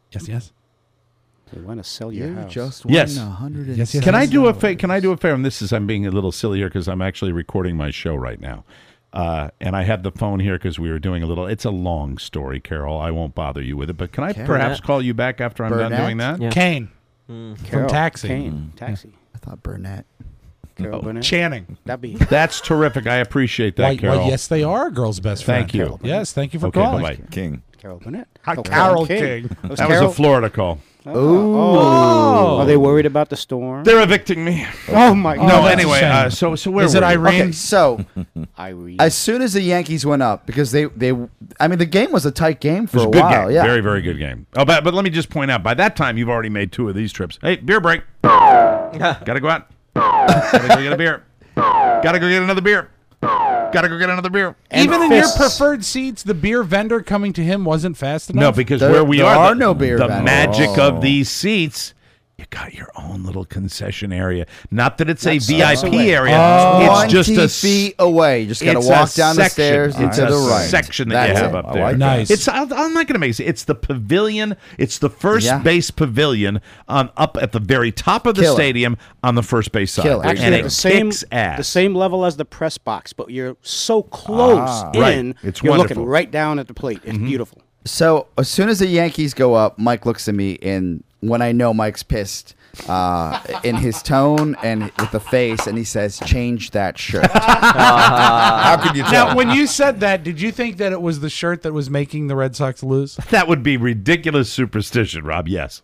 They want to sell your house. Just Yes. won 100. Yes, yes. Can I do a favor? And this is, I'm being a little silly here because I'm actually recording my show right now. And I had the phone here because we were doing a little, it's a long story, Carol. I won't bother you with it. But can I perhaps call you back after I'm done Burnett? doing that? Yeah. Kane. Carol, From Taxi. Kane, Taxi. I thought Burnett. Carol Burnett. Channing. That'd be. That's terrific. I appreciate that, Carol. Why, yes, they are girls' best friend. Thank you. Yes, thank you for Okay, calling. bye-bye. King. Carol Burnett. Carol King. That was That was Carol? a Florida call. Oh. Are they worried about the storm? They're evicting me. Oh my No, God. that's a anyway, shame. so where Is it were we? Irene? Okay, so Irene. as soon as the Yankees went up, because they I mean, the game was a tight game It for was a a good while. game. Yeah. Very, very good game. Oh, but let me just point out, by that time, you've already made 2 of these trips. Hey, beer break. Gotta go out. Gotta go get a beer. Gotta go get another beer. Gotta go get another beer. Even in your fists. preferred seats, the beer vendor coming to him wasn't fast enough? No, because There- where we there are, are no beer the vendors. magic Oh. of these seats, you got your own little concession area. Not that it's a That's VIP away. area. Oh. It's just 20 a feet away. You just got to it's walk a down the section. stairs and It's to a the right. section that That's you have it. up there. like Nice. It's I'm not going to make it. It's the pavilion. It's the first Yeah. base pavilion on up at the very top of the Killer. stadium on the first base side. Killer. Actually, and at it the same kicks ass. the same level as the press box, but you're so close in. Right. It's you're wonderful. looking right down at the plate. It's beautiful. So as soon as the Yankees go up, Mike looks at me, and when I know Mike's pissed, in his tone and with the face, and he says, "Change that shirt." How could you tell? Now, when you said that, did you think that it was the shirt that was making the Red Sox lose? That would be ridiculous superstition, Rob. Yes.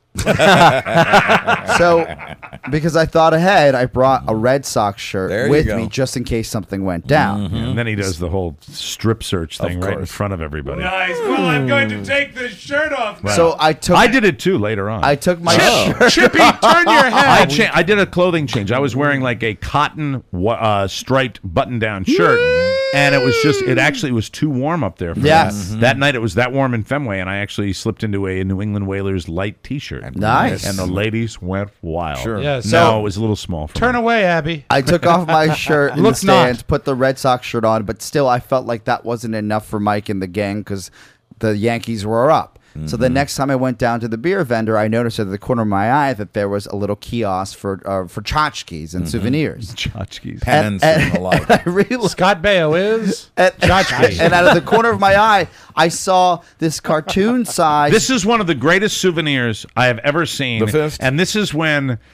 So, because I thought ahead, I brought a Red Sox shirt There you with go. me just in case something went down. And then he does the whole strip search thing right in course. front of everybody. Nice. Well, I'm going to take this shirt off now. So I took. I did it too later on. I took my shirt. Chippy, turn your head. I did a clothing change. I was wearing like a cotton striped button-down shirt, and it actually was too warm up there for Yes. that. That night it was that warm in Fenway, and I actually slipped into a New England Whalers light T-shirt. Nice. And the ladies went wild. Sure. Yeah, No, so- it was a little small for Turn me. away, Abby. I took off my shirt in the Looks not. stands, put the Red Sox shirt on, but still, I felt like that wasn't enough for Mike and the gang because the Yankees were up. So the next time I went down to the beer vendor, I noticed at the corner of my eye that there was a little kiosk for tchotchkes and souvenirs. Tchotchkes. Pennants and the like. I realized, Scott Baio is tchotchke. and out of the corner of my eye, I saw this cartoon size. This is one of the greatest souvenirs I have ever seen. The fist? And this is when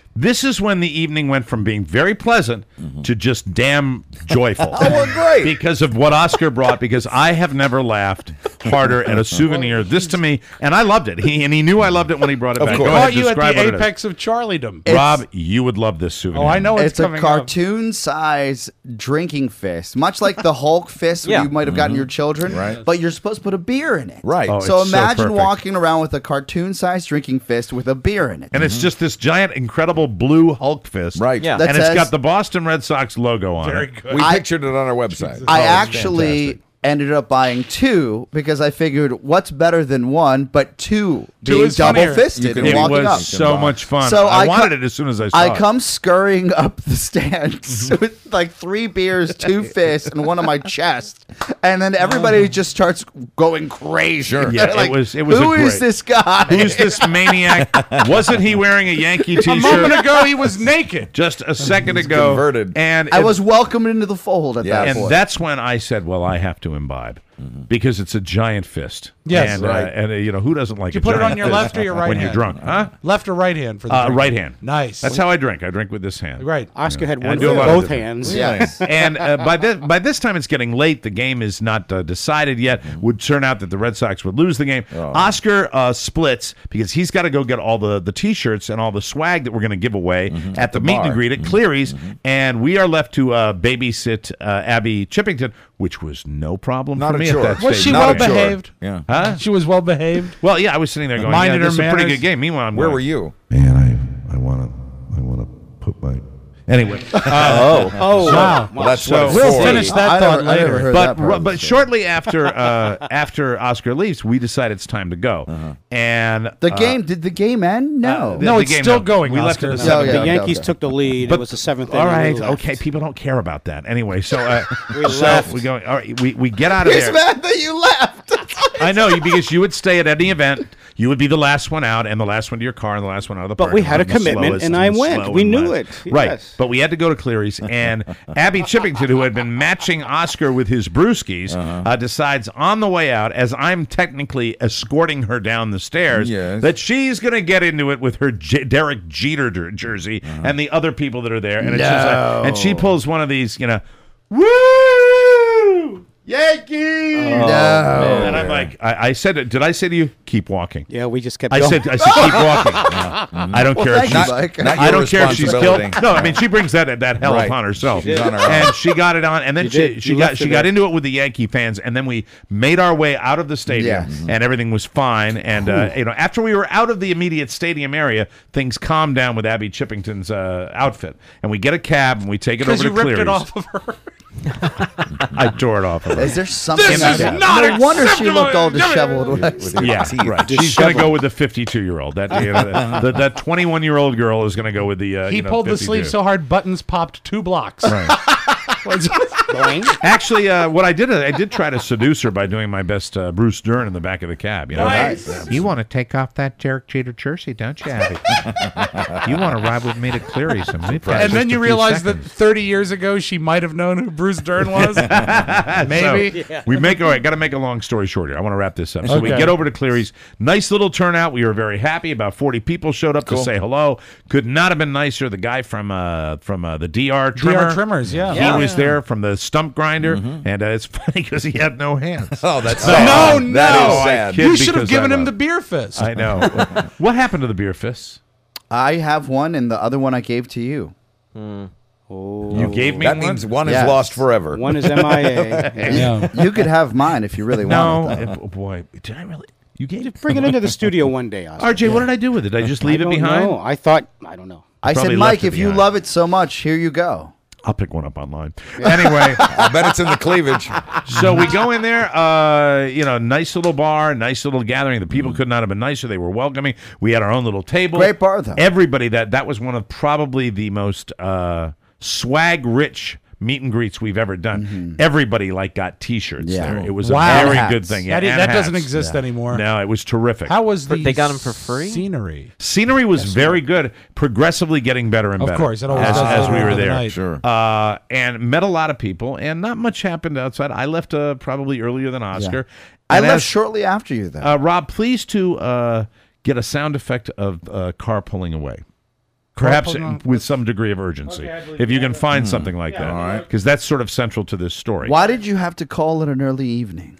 This is when the evening went from being very pleasant to just damn joyful. Oh, well, great. Because of what Oscar brought, because I have never laughed harder at a souvenir. This to me, and I loved it. He knew I loved it when he brought it back. Go ahead, you at describe the what it is. apex of Charliedom. Rob, you would love this souvenir. Oh, I know It's a coming up. cartoon-size drinking fist, much like the Hulk fist Yeah. you might have gotten your children. Right. But you're supposed to put a beer in it. Right. Oh, So it's so imagine perfect. walking around with a cartoon-sized drinking fist with a beer in it. And it's just this giant, incredible blue Hulk fist. Right. Yeah. That And it's says- got the Boston Red Sox logo on Very it. good. We pictured it on our website. I Oh, it's actually fantastic. ended up buying two because I figured what's better than one, but two Two being is funnier. double-fisted You can- and It walking was up. so much fun. So I I wanted co- it as soon as I saw I it. come scurrying up the stands with like 3 beers, 2 fists, and one on my chest, and then everybody just starts going crazy. Sure. Yeah, They're like, it was Who a is great- this guy? Who's this maniac? Wasn't he wearing a Yankee A T-shirt? moment ago, he was naked. Just a second ago. converted. And I it- was welcomed into the fold at Yeah. that and point. that's when I said, well, I have to imbibe. Because it's a giant fist. Yes. and, Right. who doesn't like Did you a put it giant on your fist left or your right when hand? you're drunk? Huh? Left or right hand for the drinking? Right hand. Nice. That's how I drink. I drink with this hand. Right. Oscar had And I one do a with lot of both different- hands. Yes. And by this time, it's getting late. The game is not decided yet. Would turn out that the Red Sox would lose the game. Oscar splits because he's got to go get all the T-shirts and all the swag that we're going to give away at the meet and bar. greet at Cleary's, and we are left to babysit Abby Chippington, which was no problem Not for a me chore. at that Was stage. she Not well a chore. behaved? Yeah. Huh? She was well behaved. Well, yeah, I was sitting there going, Minded yeah, this is her a pretty manners. good game. Meanwhile, I'm Where going, were you? Man, I want to put my anyway. Oh, Wow. Well, that's So- what it's We'll for. finish that I thought never- I never later. heard that part of the But story. shortly after Oscar leaves, we decide it's time to go. And The game did the game end? No. No, the it's game, still going, We left Oscar. it at No, seven. yeah, the okay, Yankees okay. took the lead. But- It was the 7th All inning. right, We left. okay. People don't care about that anyway. So We left. we go. All right, we get out of He's there. mad that you left. I know you because you would stay at any event. You would be the last one out and the last one to your car and the last one out of the But parking we had lot, a and the commitment, slowest and I went. slow We and knew last. it. Right. Yes. But we had to go to Cleary's, and Abby Chippington, who had been matching Oscar with his brewskis, decides on the way out, as I'm technically escorting her down the stairs, Yes. that she's going to get into it with her Derek Jeter jersey and the other people that are there. And, it's just like, and she pulls one of these, woo! Yankees! No. And I'm like, I said, did I say to you, keep walking? Yeah, we just kept I going. said, keep walking. I don't care if thank you, she's. Mike. Not I your don't care if she's killed. responsibility. No, I mean she brings that hell Right. upon herself, She's on her own. and she got it on, and then You she did. You left it got there. into it with the Yankee fans, and then we made our way out of the stadium, Yes. and everything was fine. And after we were out of the immediate stadium area, things calmed down with Abby Chippington's outfit, and we get a cab and we take it over Because to you ripped Cleary's. it off of her. I tore it off of her. Is there something? This is about- not No wonder she acceptable. looked all disheveled. When I said Yeah, right. She's going to go with the 52-year-old. That that 21-year-old girl is going to go with the. He pulled the 52. sleeve so hard, buttons popped 2 blocks. Actually, what I did try to seduce her by doing my best Bruce Dern in the back of the cab. You know, Nice. You want to take off that Derek Jeter jersey, don't you, Abby? You want to ride with me to Cleary's and And then you realize that 30 years ago she might have known who Bruce Dern was. Maybe. We make all right. Got to make a long story short here. I want to wrap this up. So we Okay. get over to Cleary's. Nice little turnout. We were very happy. About 40 people showed up to say hello. Could not have been nicer. The guy from the DR Trimmer. DR Trimmers, yeah. He was there from the stump grinder, and it's funny because he had no hands. Oh, that's No, sad. no. That is sad. kid You should have because given I him love- the beer fist. I know. What happened to the beer fists? I have one, and the other one I gave to you. You gave me That one? means one is Yes. lost forever. One is MIA. Yeah. You could have mine if you really No. want it. though. Oh, boy. Did I really? You gave it? Bring it into the studio one day, Oscar. RJ, what did I do with it? Did I just leave I it don't behind? know. I thought, I don't know. I Probably said, left Mike, it if you behind. love it so much, here you go. I'll pick one up online. Anyway, I bet it's in the cleavage. so we go in there, nice little bar, nice little gathering. The people could not have been nicer. They were welcoming. We had our own little table. Great bar, though. Everybody, that was one of probably the most swag-rich meet and greets we've ever done. Everybody got T-shirts Yeah. there. It was Wow. a very Hats. good thing. Yeah, That, and that doesn't hats. exist anymore. No, it was terrific. How was the They got 'em for free? scenery? Scenery was very good, progressively getting better and Of better. course, it always does as we later were on in the there. night. Sure. And met a lot of people, and not much happened outside. I left probably earlier than Oscar. I And left as- shortly after you, though. Rob, please to get a sound effect of car pulling away. Perhaps with some degree of urgency, if you can find something like that, All right. because that's sort of central to this story. Why did you have to call it an early evening?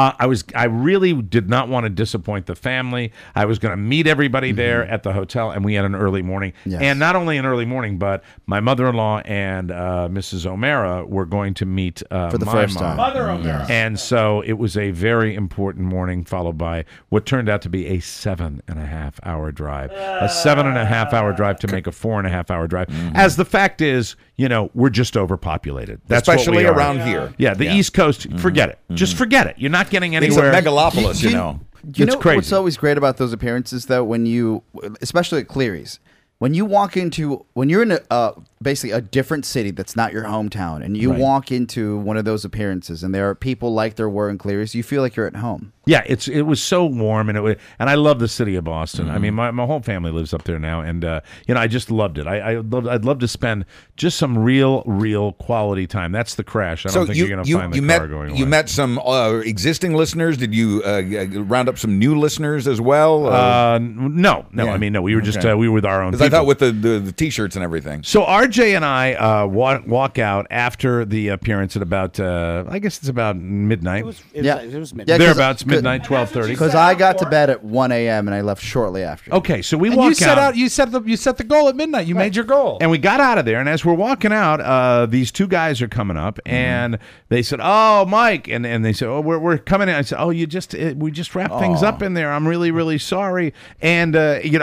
I really did not want to disappoint the family. I was going to meet everybody there at the hotel, and we had an early morning. Yes. And not only an early morning, but my mother-in-law and Mrs. O'Mara were going to meet For the my first mom. time. Mother O'Mara. And so it was a very important morning, followed by what turned out to be a 7.5-hour drive. A 7.5-hour drive to make a 4.5-hour drive. As the fact is, we're just overpopulated. That's what Especially we are. around here. Yeah, the East Coast, forget it. Just forget it. You're not getting It's a anywhere. megalopolis, You It's know crazy. what's always great about those appearances, though, especially at Cleary's, when you're in basically a different city that's not your hometown, and you walk into one of those appearances, and there are people like there were in Cleary's, you feel like you're at home. Yeah, it was so warm, and I love the city of Boston. I mean, my whole family lives up there now, and I just loved it. I'd love to spend just some real quality time. That's the crash. I don't think you're going to find the car going away. You met some existing listeners. Did you round up some new listeners as well? No. Yeah. I mean, no. We were just Okay. we were with our own. Because I people. thought with the T-shirts and everything. So RJ and I walk out after the appearance at about I guess it's about midnight. It was midnight. Yeah, Thereabouts, midnight, 12:30. Because I got to bed at 1 a.m. and I left shortly after. Okay, so we And walk you set out. You set the goal at midnight. You made your goal. And we got out of there, and as we're walking out, these two guys are coming up, and they said, "Oh, Mike," and they said, "Oh, we're coming in." I said, "Oh, we just wrapped things up in there. I'm really sorry." And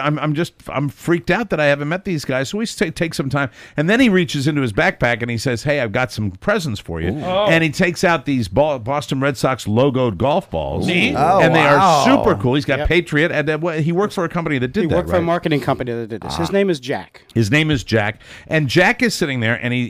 I'm freaked out that I haven't met these guys. So we take some time, and then he reaches into his backpack and he says, "Hey, I've got some presents for you." And he takes out these Boston Red Sox logoed golf balls, and they are super cool. He's got Patriot, and he worked for a company that did that. He worked for a right? marketing company that did this. His name is Jack. His name is Jack, and Jack is sitting there, and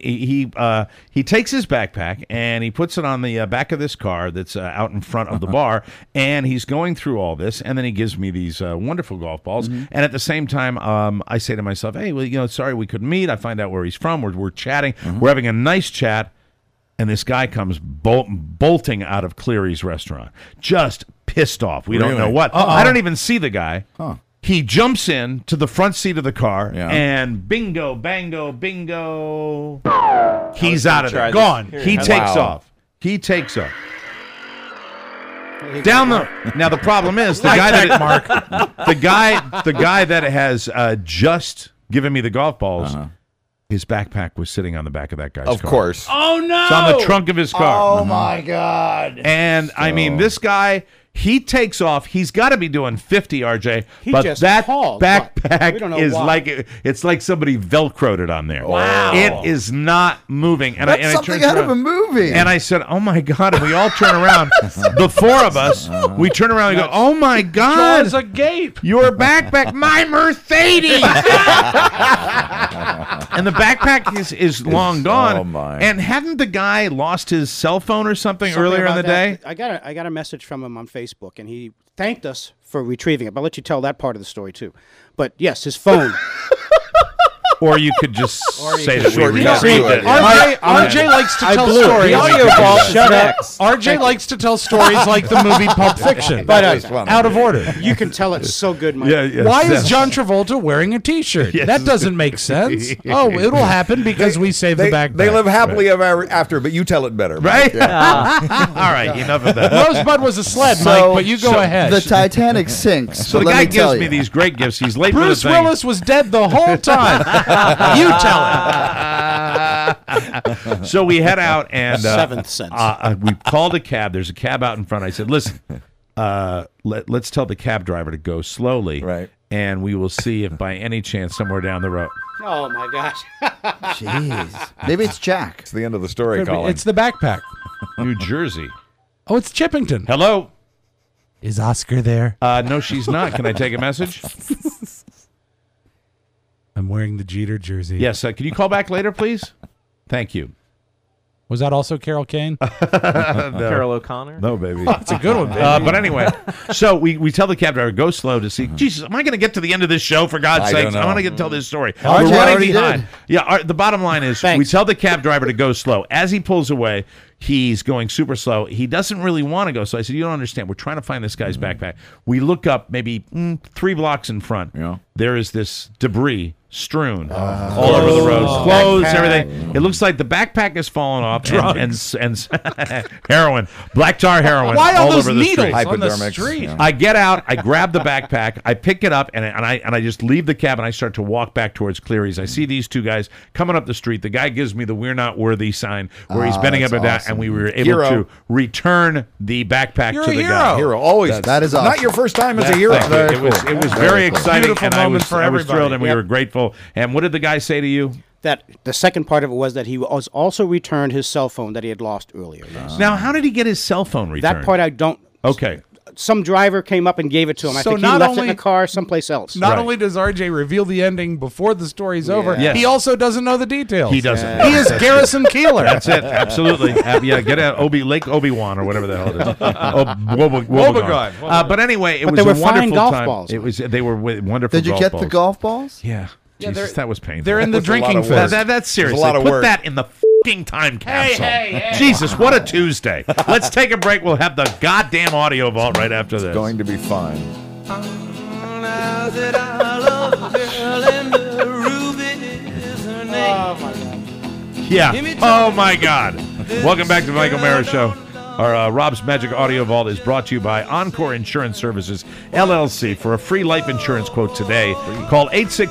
he takes his backpack and he puts it on the back of this car that's out in front of the bar, and he's going through all this, and then he gives me these wonderful golf balls, and at the same time, I say to myself, "Hey, well, sorry we couldn't meet." I find out where he's from. We're chatting. We're having a nice chat, and this guy comes bolting out of Cleary's restaurant, just pissed off. We don't know what. I don't even see the guy. He jumps in to the front seat of the car, and bingo, bango, bingo. He's out of there. Gone. He takes off. He takes off. Now the problem is the guy that has just given me the golf balls. His backpack was sitting on the back of that guy's car. Of course. Oh no! It's on the trunk of his car. Oh my God! And I mean, this guy. He takes off. He's got to be doing 50, RJ. But just that called, backpack we don't know is why. it's like somebody Velcroed it on there. Wow. It is not moving. And That's I something turned out of a around, movie. And I said, "Oh my God!" And we all turn around. The four of us, we turn around and go, "Oh my God!" Jaws agape. Your backpack, my Mercedes. And the backpack is long gone. Oh my! And hadn't the guy lost his cell phone or something earlier in the about day? that. I got a message from him on Facebook, and he thanked us for retrieving it. But I'll let you tell that part of the story too. But yes, his phone. Or you could just say that we Shortcut retrieved to it. it. RJ likes to tell blew it. stories. The audio ball shut up. RJ likes to tell stories like the movie Pulp Fiction, But out of order. you can tell it so good, Mike. Yeah. Why is John Travolta wearing a T-shirt? Yes. That doesn't make sense. Oh, it'll happen because we saved the backpack. They live happily ever after, but you tell it better. Right? All right, enough of that. Rosebud was a sled, Mike, but you go ahead. The Titanic sinks. So but the let guy me tell gives me you. these great gifts. He's late Bruce for the thing. Willis was dead the whole time. You tell it. So we head out and Seventh sense. We called a cab. There's a cab out in front. I said, "Listen, let's tell the cab driver to go slowly, Right. and we will see if by any chance somewhere down the road." Oh my gosh. Jeez. Maybe it's Jack. It's the end of the story, Colin. It's the backpack. New Jersey. Oh, it's Chippington. Hello. Is Oscar there? No, she's not. Can I take a message? I'm wearing the Jeter jersey. Yes. Can you call back later, please? Thank you. Was that also Carol Kane? Carol O'Connor. No, baby. That's a good one. But anyway, so we tell the cab driver, go slow to see. Jesus, am I going to get to the end of this show, for God's I sakes? don't know. I want to get to tell this story. RJ We're running already behind. did. Yeah, the bottom line is we tell the cab driver to go slow. As he pulls away, He's going super slow. He doesn't really want to go. So I said, you don't understand. We're trying to find this guy's backpack. We look up maybe 3 blocks in front. Yeah. There is this debris strewn all over the road. Clothes, everything. It looks like the backpack has fallen off. And heroin. Black tar heroin all over the street. On the street? Yeah. I get out. I grab the backpack. I pick it up, and I just leave the cab, and I start to walk back towards Cleary's. I see these 2 guys coming up the street. The guy gives me the "We're not worthy" sign, where he's bending up and down, and we were able to return the backpack to the guy. Hero, always. That is awesome. Not your first time as a hero. It was very exciting, Beautiful and I moment was for thrilled, and we Yep. were grateful. And what did the guy say to you? That the second part of it was that he was also returned his cell phone that he had lost earlier. Yes. Now, how did he get his cell phone returned? That part I don't. Okay. Some driver came up and gave it to him. I So think he not left it in only- a car someplace else. Not only does RJ reveal the ending before the story's over, Yes. he also doesn't know the details. He doesn't. He is Garrison Keeler. That's it. Absolutely. Yeah, get out Lake Obi-Wan or whatever the hell it is. Wobegon. But anyway, it But was they were a wonderful fine golf time. balls. It was. They were wonderful. Did you golf get balls. the golf balls? Yeah. Yeah, Jesus, that was painful. They're in the That was a lot drinking of work. phase. That's seriously. lot of Put work. that in the fucking time capsule. Jesus, what a Tuesday. Let's take a break. We'll have the goddamn audio vault right after this. Going to be fine. Yeah. Oh my God. Welcome back to the Michael Mara Show. Our Rob's Magic Audio Vault is brought to you by Encore Insurance Services, LLC. For a free life insurance quote today, call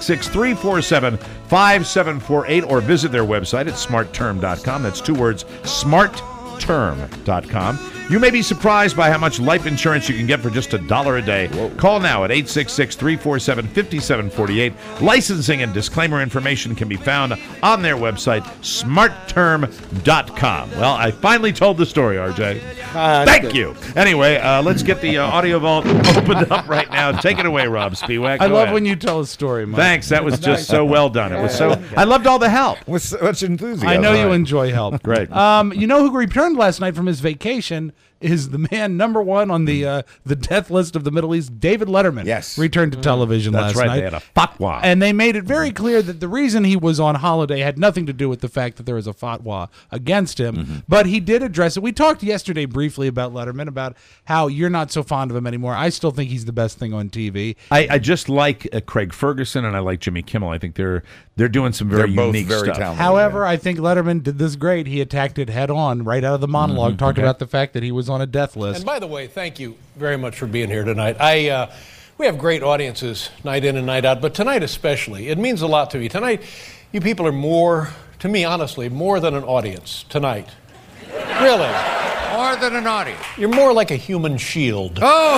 866-347-5748 or visit their website at smartterm.com. That's 2 words, smartterm.com. You may be surprised by how much life insurance you can get for just $1 a day. Whoa. Call now at 866-347-5748. Licensing and disclaimer information can be found on their website, smartterm.com. Well, I finally told the story, RJ. Thank you. Anyway, let's get the audio vault opened up right now. Take it away, Rob Spiewak. I Go love ahead. when you tell a story, Mike. Thanks. That was just so well done. It was so. I loved all the help. With such enthusiasm. I know you All right. enjoy help. Great. You know who returned last night from his vacation is the man number 1 on the death list of the Middle East, David Letterman. Yes. Returned to television That's last right. night. They had a fatwa. And they made it very clear that the reason he was on holiday had nothing to do with the fact that there was a fatwa against him, but he did address it. We talked yesterday briefly about Letterman, about how you're not so fond of him anymore. I still think he's the best thing on TV. I just like Craig Ferguson and I like Jimmy Kimmel. I think they're doing some very They're both unique very stuff. talented. However, I think Letterman did this great. He attacked it head on right out of the monologue, talked about the fact that he was on a death list. And by the way, thank you very much for being here tonight. We have great audiences night in and night out, but tonight especially, it means a lot to me. Tonight, you people are more, to me, honestly, more than an audience tonight. Really. More than an audience. You're more like a human shield. Oh!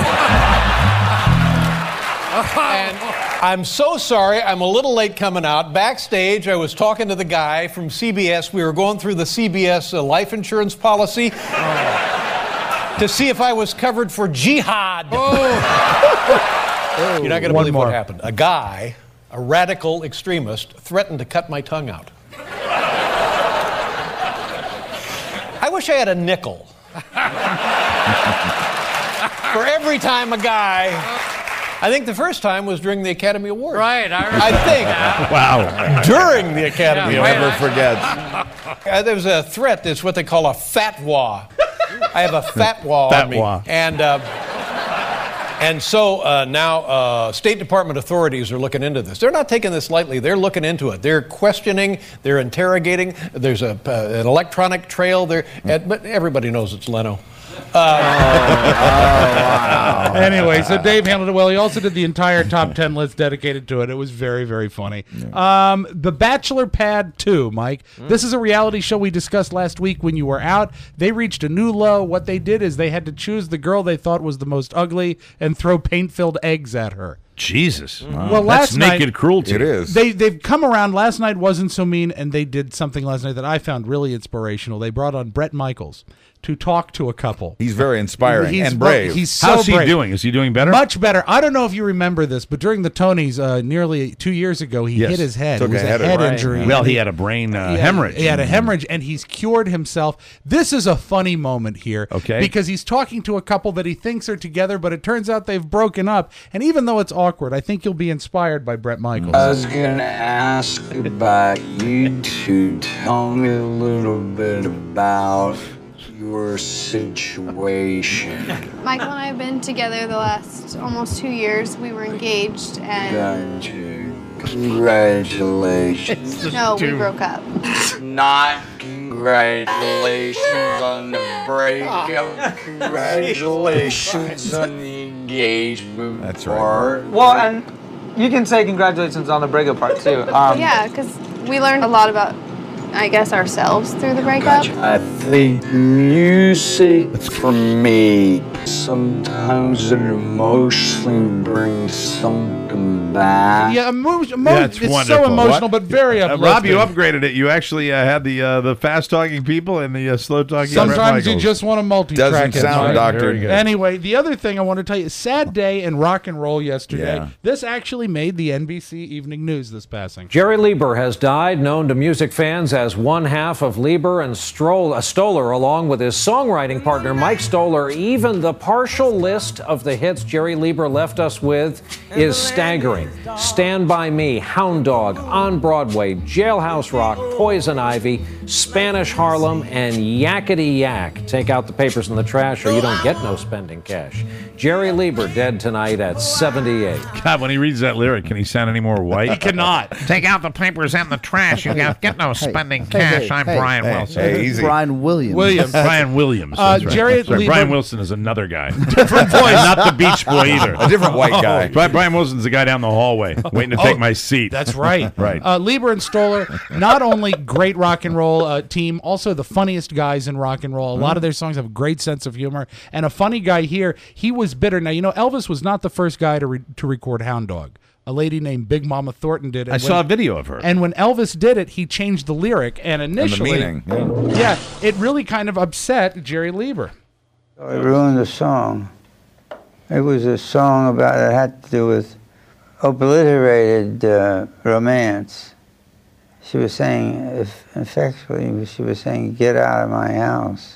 And I'm so sorry, I'm a little late coming out. Backstage, I was talking to the guy from CBS. We were going through the CBS life insurance policy to see if I was covered for jihad. You're not going to believe what happened. A guy, a radical extremist, threatened to cut my tongue out. I wish I had a nickel for every time a guy. I think the first time was during the Academy Awards. Right, I think. Wow. During the Academy He Awards. never forgets. There was a threat. It's what they call a fatwa. I have a fatwa on me. Fatwa. And so now State Department authorities are looking into this. They're not taking this lightly. They're looking into it. They're questioning. They're interrogating. There's an electronic trail there. But everybody knows it's Leno. Wow. Anyway, so Dave handled it well. He also did the entire top 10 list dedicated to it. It was very, very funny. The Bachelor Pad 2, Mike. This is a reality show we discussed last week when you were out. They reached a new low. What they did is they had to choose the girl they thought was the most ugly and throw paint-filled eggs at her. Jesus. Well, that's last night, naked cruelty. It is. They've come around. Last night wasn't so mean, and they did something last night that I found really inspirational. They brought on Bret Michaels to talk to a couple. He's very inspiring He's and brave. He's so How's he brave. doing? Is he doing better? Much better. I don't know if you remember this, but during the Tonys nearly 2 years ago, he hit his head. Took it was a a head head right. injury. Well, he had a brain hemorrhage. He had a hemorrhage, and he's cured himself. This is a funny moment here. Okay. Because he's talking to a couple that he thinks are together, but it turns out they've broken up. And even though it's awkward, I think you'll be inspired by Bret Michaels. I was gonna ask about you two. Tell me a little bit about your situation. Michael and I have been together the last almost 2 years. We were engaged and... Congratulations. No, we broke up. Not congratulations on the breakup. Congratulations on the engagement. That's part. Well, and you can say congratulations on the breakup part too. Yeah, because we learned a lot about, I guess, ourselves through the breakup. I think music for me sometimes it emotionally brings something back. Yeah, That's it's wonderful. so emotional, but very uplifting. Rob, you upgraded it. You actually had the fast-talking people and the slow-talking. Sometimes you just want to multi-track Doesn't it. sound Right? doctor. Anyway, the other thing I want to tell you, sad day in rock and roll yesterday. Yeah. This actually made the NBC Evening News this passing. Jerry Lieber has died, known to music fans as one half of Lieber and Stoller, along with his songwriting partner Mike Stoller. Even the partial list of the hits Jerry Lieber left us with is staggering. Stand By Me, Hound Dog, On Broadway, Jailhouse Rock, Poison Ivy, Spanish Harlem, and Yakety Yak. Take out the papers in the trash or you don't get no spending cash. Jerry Lieber dead tonight at 78. God, when he reads that lyric, can he sound any more white? He cannot. Take out the papers and the trash. You get no spending cash. I'm Brian Wilson. Hey, easy. Brian Williams. Brian Williams. That's right. Jerry Sorry, Lieber- Brian Wilson is another guy. Different voice. Not the Beach Boy either. A different white guy. Brian Wilson's the guy down the hallway waiting to take my seat. That's right. Right. Lieber and Stoller, not only great rock and roll team, also the funniest guys in rock and roll. A lot of their songs have a great sense of humor. And a funny guy here, he was bitter. Now, you know, Elvis was not the first guy to record Hound Dog. A lady named Big Mama Thornton did it. I saw a video of her. And when Elvis did it, he changed the lyric. And initially, and the meaning. yeah, it really kind of upset Jerry Lieber. It ruined the song. It was a song about it had to do with obliterated romance. She was saying, effectively, she was saying, "Get out of my house."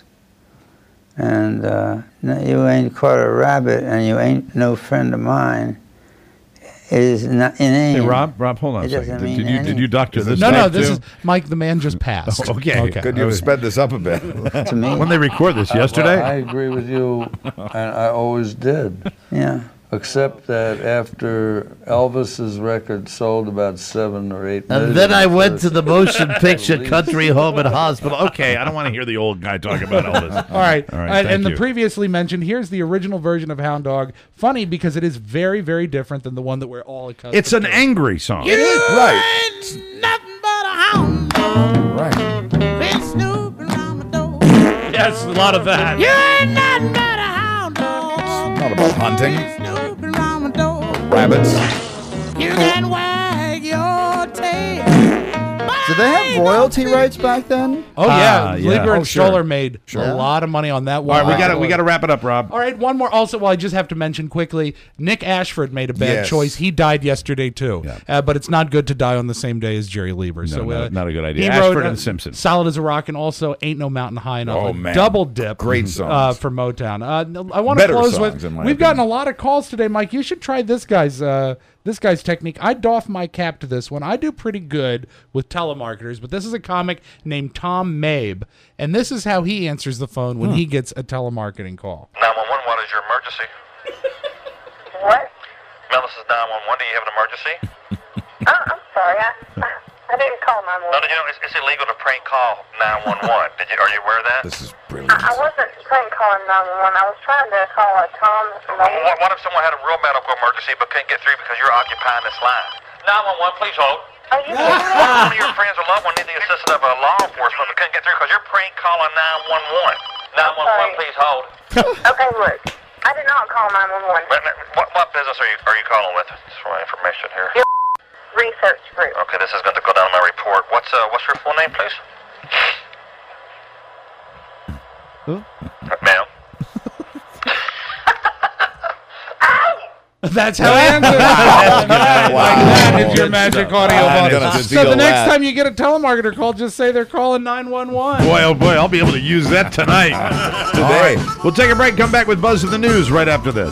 And you ain't caught a rabbit, and you ain't no friend of mine. It is not inane. Hey, Rob, hold on a It second. doesn't mean Did you anything. doctor this? No, back this too? is Mike. The man just passed. Okay. Could you have sped this up a bit? To me. When they record this yesterday? Well, I agree with you, and I always did. Yeah. Except that after Elvis's record sold about 7 or 8 million. And then I went to the motion picture Country Home and Hospital. Okay, I don't want to hear the old guy talk about Elvis. All right. thank And the you. previously mentioned, here's the original version of Hound Dog. Funny because it is very, very different than the one that we're all accustomed It's an to. angry song. It is. Right. Nothing but a hound dog. Right. Been snooping around my door. Yes, a lot of that. You ain't nothing but a hound dog. Not about hunting. Snooping around my door. Rabbits. You can wag your tail. Did they have royalty rights back then? Oh, yeah. yeah. Lieber Oh, and sure. Stoller made a lot of money on that All one. right, we got to wrap it up, Rob. All right, one more. Also, well, I just have to mention quickly, Nick Ashford made a bad Yes. choice. He died yesterday, too. Yeah. But it's not good to die on the same day as Jerry Lieber. So not a good idea. He Ashford wrote, and the Simpsons. Solid as a Rock, and also Ain't No Mountain High Enough. Oh, a man. double dip. Great songs. For Motown. I want to Better close songs, with, in my we've gotten opinion. a lot of calls today, Mike. You should try this guy's technique. I doff my cap to this one. I do pretty good with telemarketers, but this is a comic named Tom Mabe, and this is how he answers the phone when he gets a telemarketing call. 911, what is your emergency? What? Mel, this is 911. Do you have an emergency? I'm sorry. I didn't call 911. No, you know, it's illegal to prank call 911. Are you aware of that? This is brilliant. I wasn't prank calling 911. I was trying to call a Tom. What if someone had a real medical emergency but couldn't get through because you're occupying this line? 911, please hold. Are you One of your friends or loved one need the assistance of law enforcement but couldn't get through because you're prank calling 911. 911, please hold. Okay, look. I did not call 911. What business are you calling with? Just for my information here. Research group. Okay, this is going to go down in my report. What's your full name, please? Ma'am. That's how he answers. That is your magic audio I'm button. gonna So steal the next that. time you get a telemarketer call, just say they're calling 911. Boy, oh boy, I'll be able to use that tonight. Today. All right, we'll take a break, come back with Buzz of the News right after this.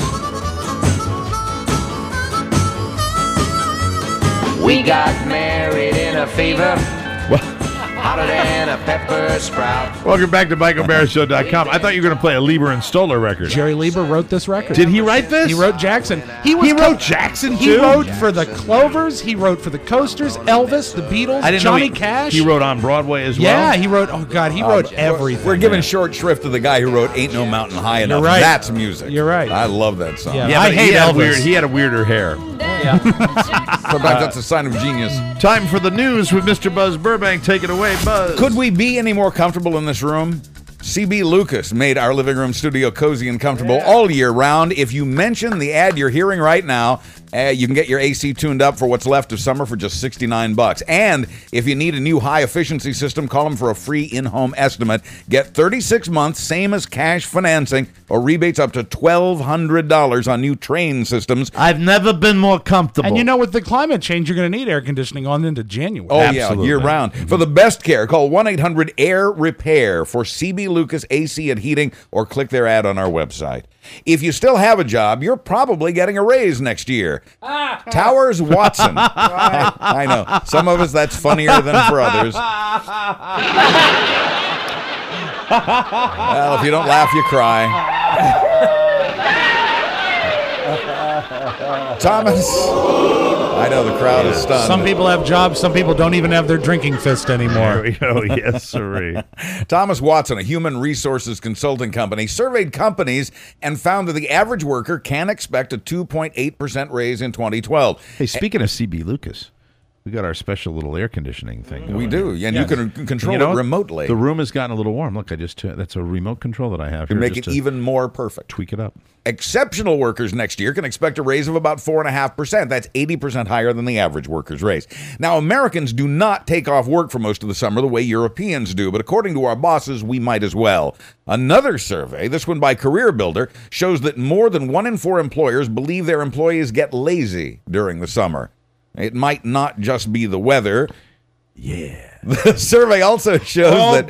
We got married in a fever. hotter than a pepper sprout. Welcome back to MikeOMaraShow.com. I thought you were going to play a Lieber and Stoller record. Jerry Lieber wrote this record. Did he write this? He wrote Jackson. He wrote Jackson, He too? wrote for the Clovers. He wrote for the Coasters, Elvis, the Beatles, I didn't Johnny know Cash. He wrote on Broadway as well? Yeah, he wrote, oh, God, he wrote everything. We're giving short shrift to the guy who wrote Ain't No Mountain High Enough. You're right. That's music. You're right. I love that song. Yeah, I but hate Elvis. He had a weirder hair. Yeah. Sometimes that's a sign of genius. Time for the news with Mr. Buzz Burbank. Take it away, Buzz. Could we be any more comfortable in this room? CB Lucas made our living room studio cozy and comfortable all year round. If you mention the ad you're hearing right now, you can get your AC tuned up for what's left of summer for just $69. And if you need a new high-efficiency system, call them for a free in-home estimate. Get 36 months, same as cash financing, or rebates up to $1,200 on new Train systems. I've never been more comfortable. And you know, with the climate change, you're going to need air conditioning on into January. Oh, yeah, year-round. For the best care, call 1-800-AIR-REPAIR for CB Lucas AC and Heating, or click their ad on our website. If you still have a job, you're probably getting a raise next year. Towers Watson. I know. Some of us, that's funnier than for others. Well, if you don't laugh, you cry. Thomas. I know the crowd is stunned. Some people have jobs. Some people don't even have their drinking fist anymore. There we go. Yes, sirree. Thomas Watson, a human resources consulting company, surveyed companies and found that the average worker can expect a 2.8% raise in 2012. Hey, speaking of CB Lucas, we got our special little air conditioning thing. We do, and you can control it remotely. The room has gotten a little warm. Look, that's a remote control that I have to here. make it even more perfect. Tweak it up. Exceptional workers next year can expect a raise of about 4.5%. That's 80% higher than the average worker's raise. Now, Americans do not take off work for most of the summer the way Europeans do, but according to our bosses, we might as well. Another survey, this one by Career Builder, shows that more than 1 in 4 employers believe their employees get lazy during the summer. It might not just be the weather. Yeah. The survey also shows that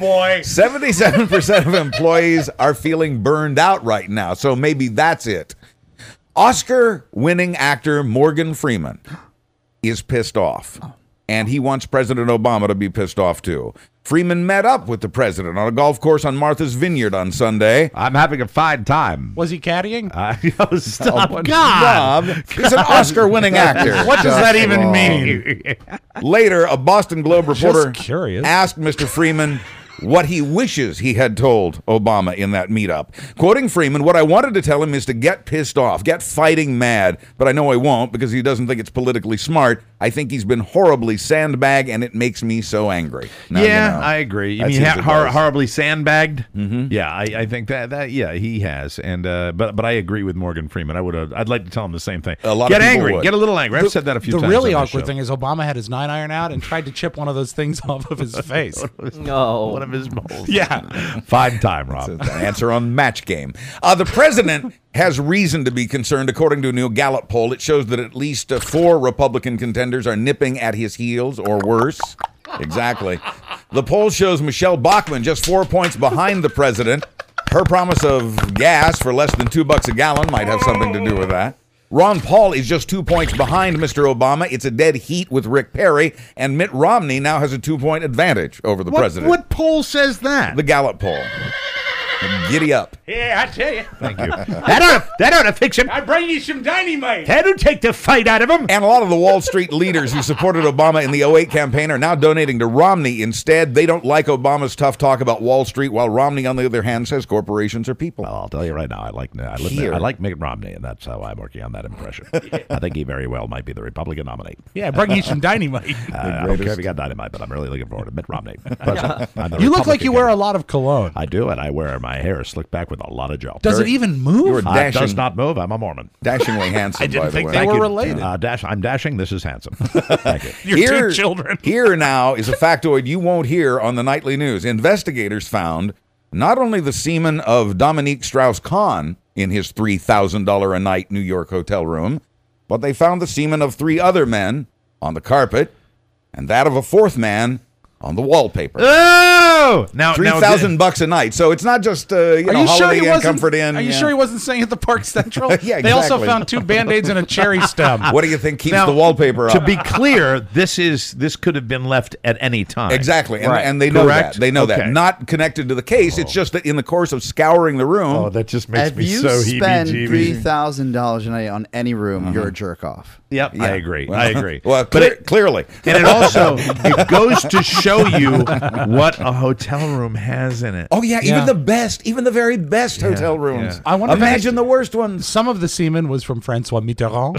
77% of employees are feeling burned out right now, so maybe that's it. Oscar-winning actor Morgan Freeman is pissed off, and he wants President Obama to be pissed off too. Freeman met up with the president on a golf course on Martha's Vineyard on Sunday. I'm having a fine time. Was he caddying? Stop. God! He's an Oscar-winning actor. What does that even mean? Later, a Boston Globe reporter Just curious. asked Mr. Freeman what he wishes he had told Obama in that meetup. Quoting Freeman, "What I wanted to tell him is to get pissed off, get fighting mad, but I know I won't because he doesn't think it's politically smart. I think he's been horribly sandbagged, and it makes me so angry." Now, yeah, I agree. You That's mean his advice. horribly sandbagged? Mm-hmm. Yeah, I think that yeah, he has. And but I agree with Morgan Freeman. I'd like to tell him the same thing. A lot get of people angry, would. get a little angry. I've said that a few times. The really on this awkward show. thing is Obama had his 9-iron out and tried to chip one of those things off of his face. No. One of his moles. Yeah. Fine time, Rob. That's the answer on Match Game. The president has reason to be concerned. According to a new Gallup poll, it shows that at least 4 Republican contenders are nipping at his heels or worse. Exactly. The poll shows Michelle Bachmann just 4 points behind the president. Her promise of gas for less than $2 a gallon might have something to do with that. Ron Paul is just 2 points behind Mr. Obama. It's a dead heat with Rick Perry, and Mitt Romney now has a 2-point advantage over the president. What poll says that? The Gallup poll. Giddy up. Yeah, I tell you. Thank you. That ought to fix him. I bring you some dynamite. That'll take the fight out of him. And a lot of the Wall Street leaders who supported Obama in the 2008 campaign are now donating to Romney instead. They don't like Obama's tough talk about Wall Street, while Romney, on the other hand, says corporations are people. Well, I'll tell you right now, I like Mitt Romney, and that's how I'm working on that impression. I think he very well might be the Republican nominee. Yeah, bring you some dynamite. I don't care if you got dynamite, but I'm really looking forward to Mitt Romney. You look like you wear a lot of cologne. I do, and I wear my hair slicked back with a lot of gel. Does it even move? You were It dashing, does not move. I'm a Mormon. dashingly handsome. I didn't by the think way. they Thank were you. related. I'm dashing. This is handsome. Thank you. Your 2 children. Here now is a factoid you won't hear on the nightly news. Investigators found not only the semen of Dominique Strauss-Kahn in his $3,000 a night New York hotel room, but they found the semen of 3 other men on the carpet and that of a 4th man on the wallpaper. Oh! go. Now $3,000 a night. So it's not just Holiday Inn, Comfort Inn. Are you sure he wasn't staying at the Park Central? Yeah, exactly. They also found 2 Band-Aids and a cherry stem. What do you think keeps Now, the wallpaper up? To be clear, this could have been left at any time. Exactly, and they know that. They know that. Not connected to the case. It's just that in the course of scouring the room. That just makes me If so you spend heebie-jeebie. $3,000 a night on any room, you're a jerk off. Yep, Yeah. I agree. Well, I agree. Well, But clearly. And it also it goes to show you what a hotel room has in it. Oh yeah, even the very best hotel rooms. I wonder. Imagine the worst ones. Some of the semen was from Francois Mitterrand.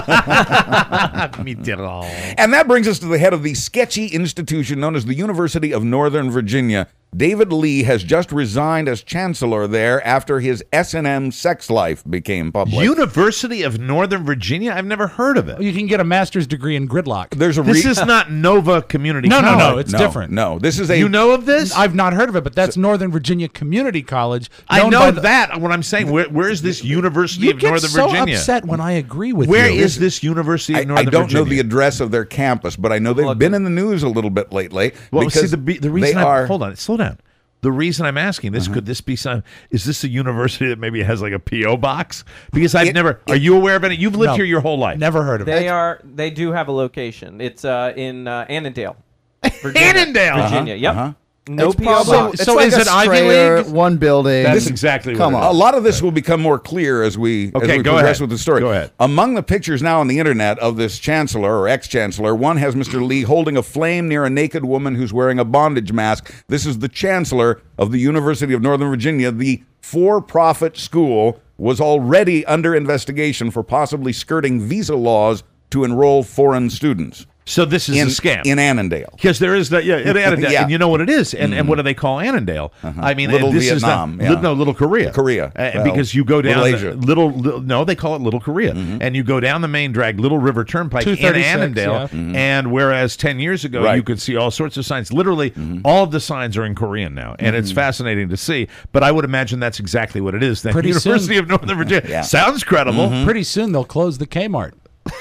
And that brings us to the head of the sketchy institution known as the University of Northern Virginia. David Lee has just resigned as chancellor there after his S&M sex life became public. University of Northern Virginia? I've never heard of it. You can get a master's degree in gridlock. This is not Nova Community College. No, it's different. No, this is a... You know of this? I've not heard of it, but that's Northern Virginia Community College. I know that. What I'm saying, where is this University of Northern Virginia? You get so upset when I agree with Where you. is this University of Northern I don't Virginia? know the address of their campus, but I know they've been in the news a little bit lately. Well, see, because the reason they are... Hold on, slow down. The reason I'm asking this, could this be some? Is this a university that maybe has like a PO box? Because I've never. Are you aware of any? You've lived here your whole life. Never heard of it. They do have a location. It's in Annandale, Virginia. Annandale, Virginia. Yep. Uh-huh. No It's PO probably- box. so is it Ivy League? One building. That's exactly what it is. A lot of this will become more clear as we go progress ahead. with the story. Go ahead. Among the pictures now on the internet of this chancellor or ex-chancellor, one has Mr. Lee holding a flame near a naked woman who's wearing a bondage mask. This is the chancellor of the University of Northern Virginia. The for-profit school was already under investigation for possibly skirting visa laws to enroll foreign students. So this is a scam in Annandale, because there is that. Yeah, in Annandale, Yeah. and you know what it is, and what do they call Annandale? I mean, Little this Vietnam, is yeah. no, Little Korea. Well, because you go down Little Asia. no, they call it Little Korea, and you go down the main drag, Little River Turnpike in 236, Annandale, yeah. and whereas 10 years ago Right. you could see all sorts of signs. Literally, all of the signs are in Korean now, and it's fascinating to see. But I would imagine that's exactly what it is. Then Pretty University soon- of Northern Virginia Yeah. sounds credible. Pretty soon they'll close the Kmart.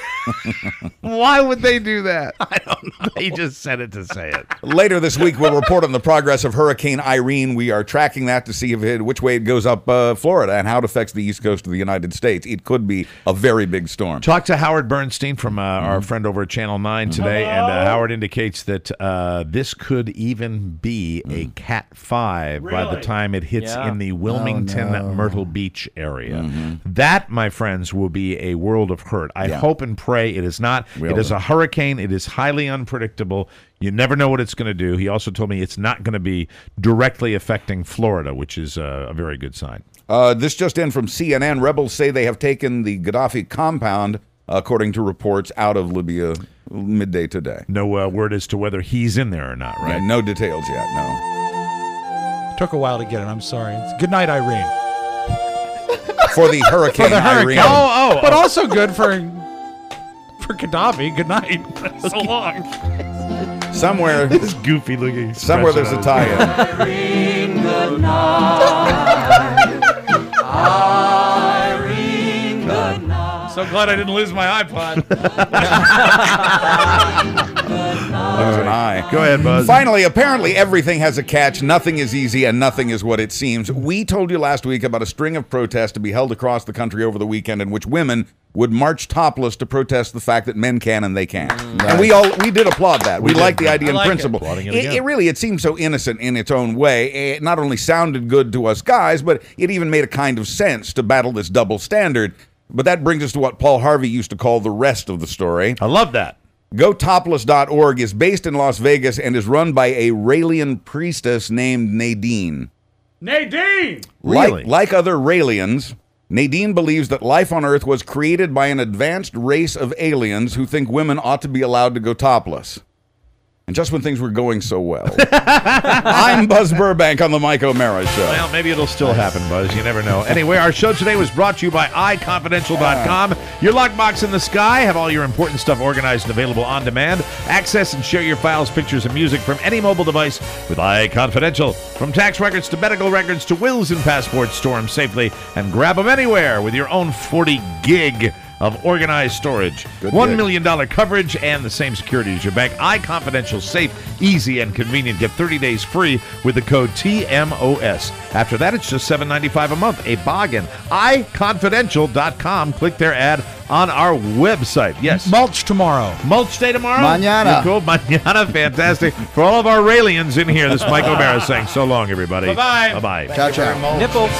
Why would they do that? I don't know. They just said it to say it. Later this week, we'll report on the progress of Hurricane Irene. We are tracking that to see which way it goes up Florida and how it affects the east coast of the United States. It could be a very big storm. Talked to Howard Bernstein from our friend over at Channel 9 today, and Howard indicates that this could even be a Cat 5 by the time it hits in the Wilmington, Myrtle Beach area. That, my friends, will be a world of hurt. I hope and pray it is not. It is a hurricane. It is highly unpredictable. You never know what it's going to do. He also told me it's not going to be directly affecting Florida, which is a very good sign. This just in from CNN. Rebels say they have taken the Gaddafi compound, according to reports, out of Libya midday today. No word as to whether he's in there or not, right? Yeah, no details yet, no. Took a while to get it. I'm sorry. Good night, Irene. For the hurricane, Irene. But also good for Gaddafi. Good night. So long. Somewhere, this goofy looking. Somewhere there's a tie-in. Irene, good night. Irene, good night. So glad I didn't lose my iPod. That's an eye. Go ahead, Buzz. Finally, apparently everything has a catch. Nothing is easy and nothing is what it seems. We told you last week about a string of protests to be held across the country over the weekend in which women would march topless to protest the fact that men can and they can't. And we did applaud that. We like the idea and principle. It seemed so innocent in its own way. It not only sounded good to us guys, but it even made a kind of sense to battle this double standard. But that brings us to what Paul Harvey used to call the rest of the story. I love that. GoTopless.org is based in Las Vegas and is run by a Raelian priestess named Nadine. Nadine! Really? Like other Raelians, Nadine believes that life on Earth was created by an advanced race of aliens who think women ought to be allowed to go topless. And just when things were going so well. I'm Buzz Burbank on the Mike O'Mara Show. Well, maybe it'll still happen, Buzz. You never know. Anyway, our show today was brought to you by iConfidential.com. Your lockbox in the sky. Have all your important stuff organized and available on demand. Access and share your files, pictures, and music from any mobile device with iConfidential. From tax records to medical records to wills and passports, store them safely and grab them anywhere with your own 40 gig of organized storage. $1 million coverage and the same security as your bank. iConfidential, safe, easy, and convenient. Get 30 days free with the code TMOS. After that, it's just $7.95 a month. A bargain. iConfidential.com. Click their ad on our website. Yes. Mulch tomorrow. Mulch day tomorrow? Mañana. You're cool. Mañana. Fantastic. For all of our Raelians in here, this is Mike O'Mara saying so long, everybody. Bye-bye. Bye-bye. Ciao, ciao. Nipple.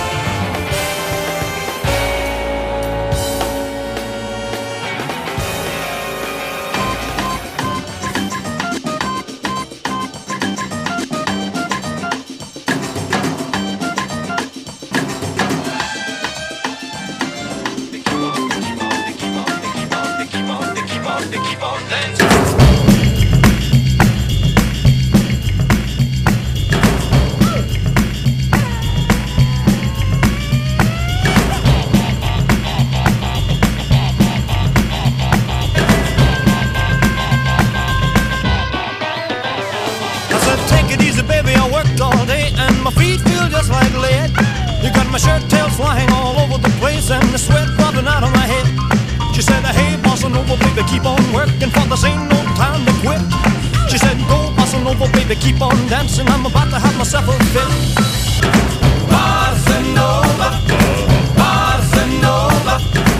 I said, take it easy, baby. I worked all day and my feet feel just like lead. You got my shirt tails flying all over the place and the sweat rubbing out of my head. She said, hey, bossa nova, baby, keep on working, for this ain't no time to quit. She said, go, bossa nova, baby, keep on dancing. I'm about to have myself a fit. Bossa nova, bossa nova.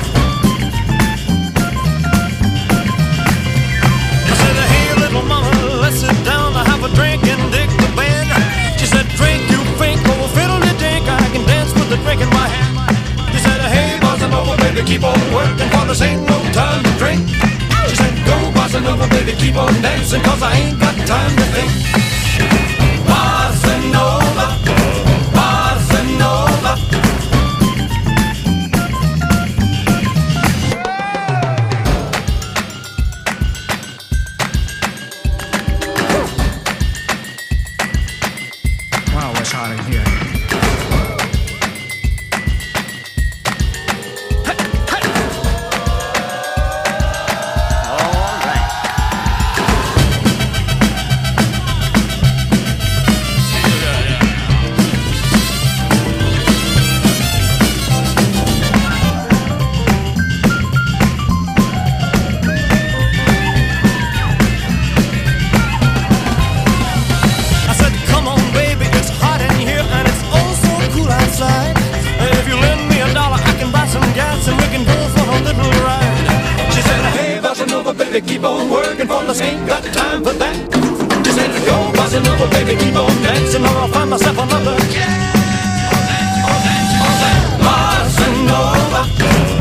I said, hey, little mama, let's sit down, I have a drink and dig the band. She said, drink, you think, oh, fiddle-de-dink, I can dance with the drink in my hand. She said, hey, bossa nova, baby, keep on working, for this ain't no time to drink. She said, go, bossa nova, baby, keep on dancing, cause I ain't got time to think. Bossa nova, bossa nova. Wow, it's hot in here. I said, come on, baby, it's hot in here and it's oh so cool outside. If you lend me $1, I can buy some gas and we can go for a little ride. She said, hey, bossa nova, baby, keep on working, for this ain't got time for that. She said, go, bossa nova, baby, keep on dancing, or I'll find myself another. Bossa nova.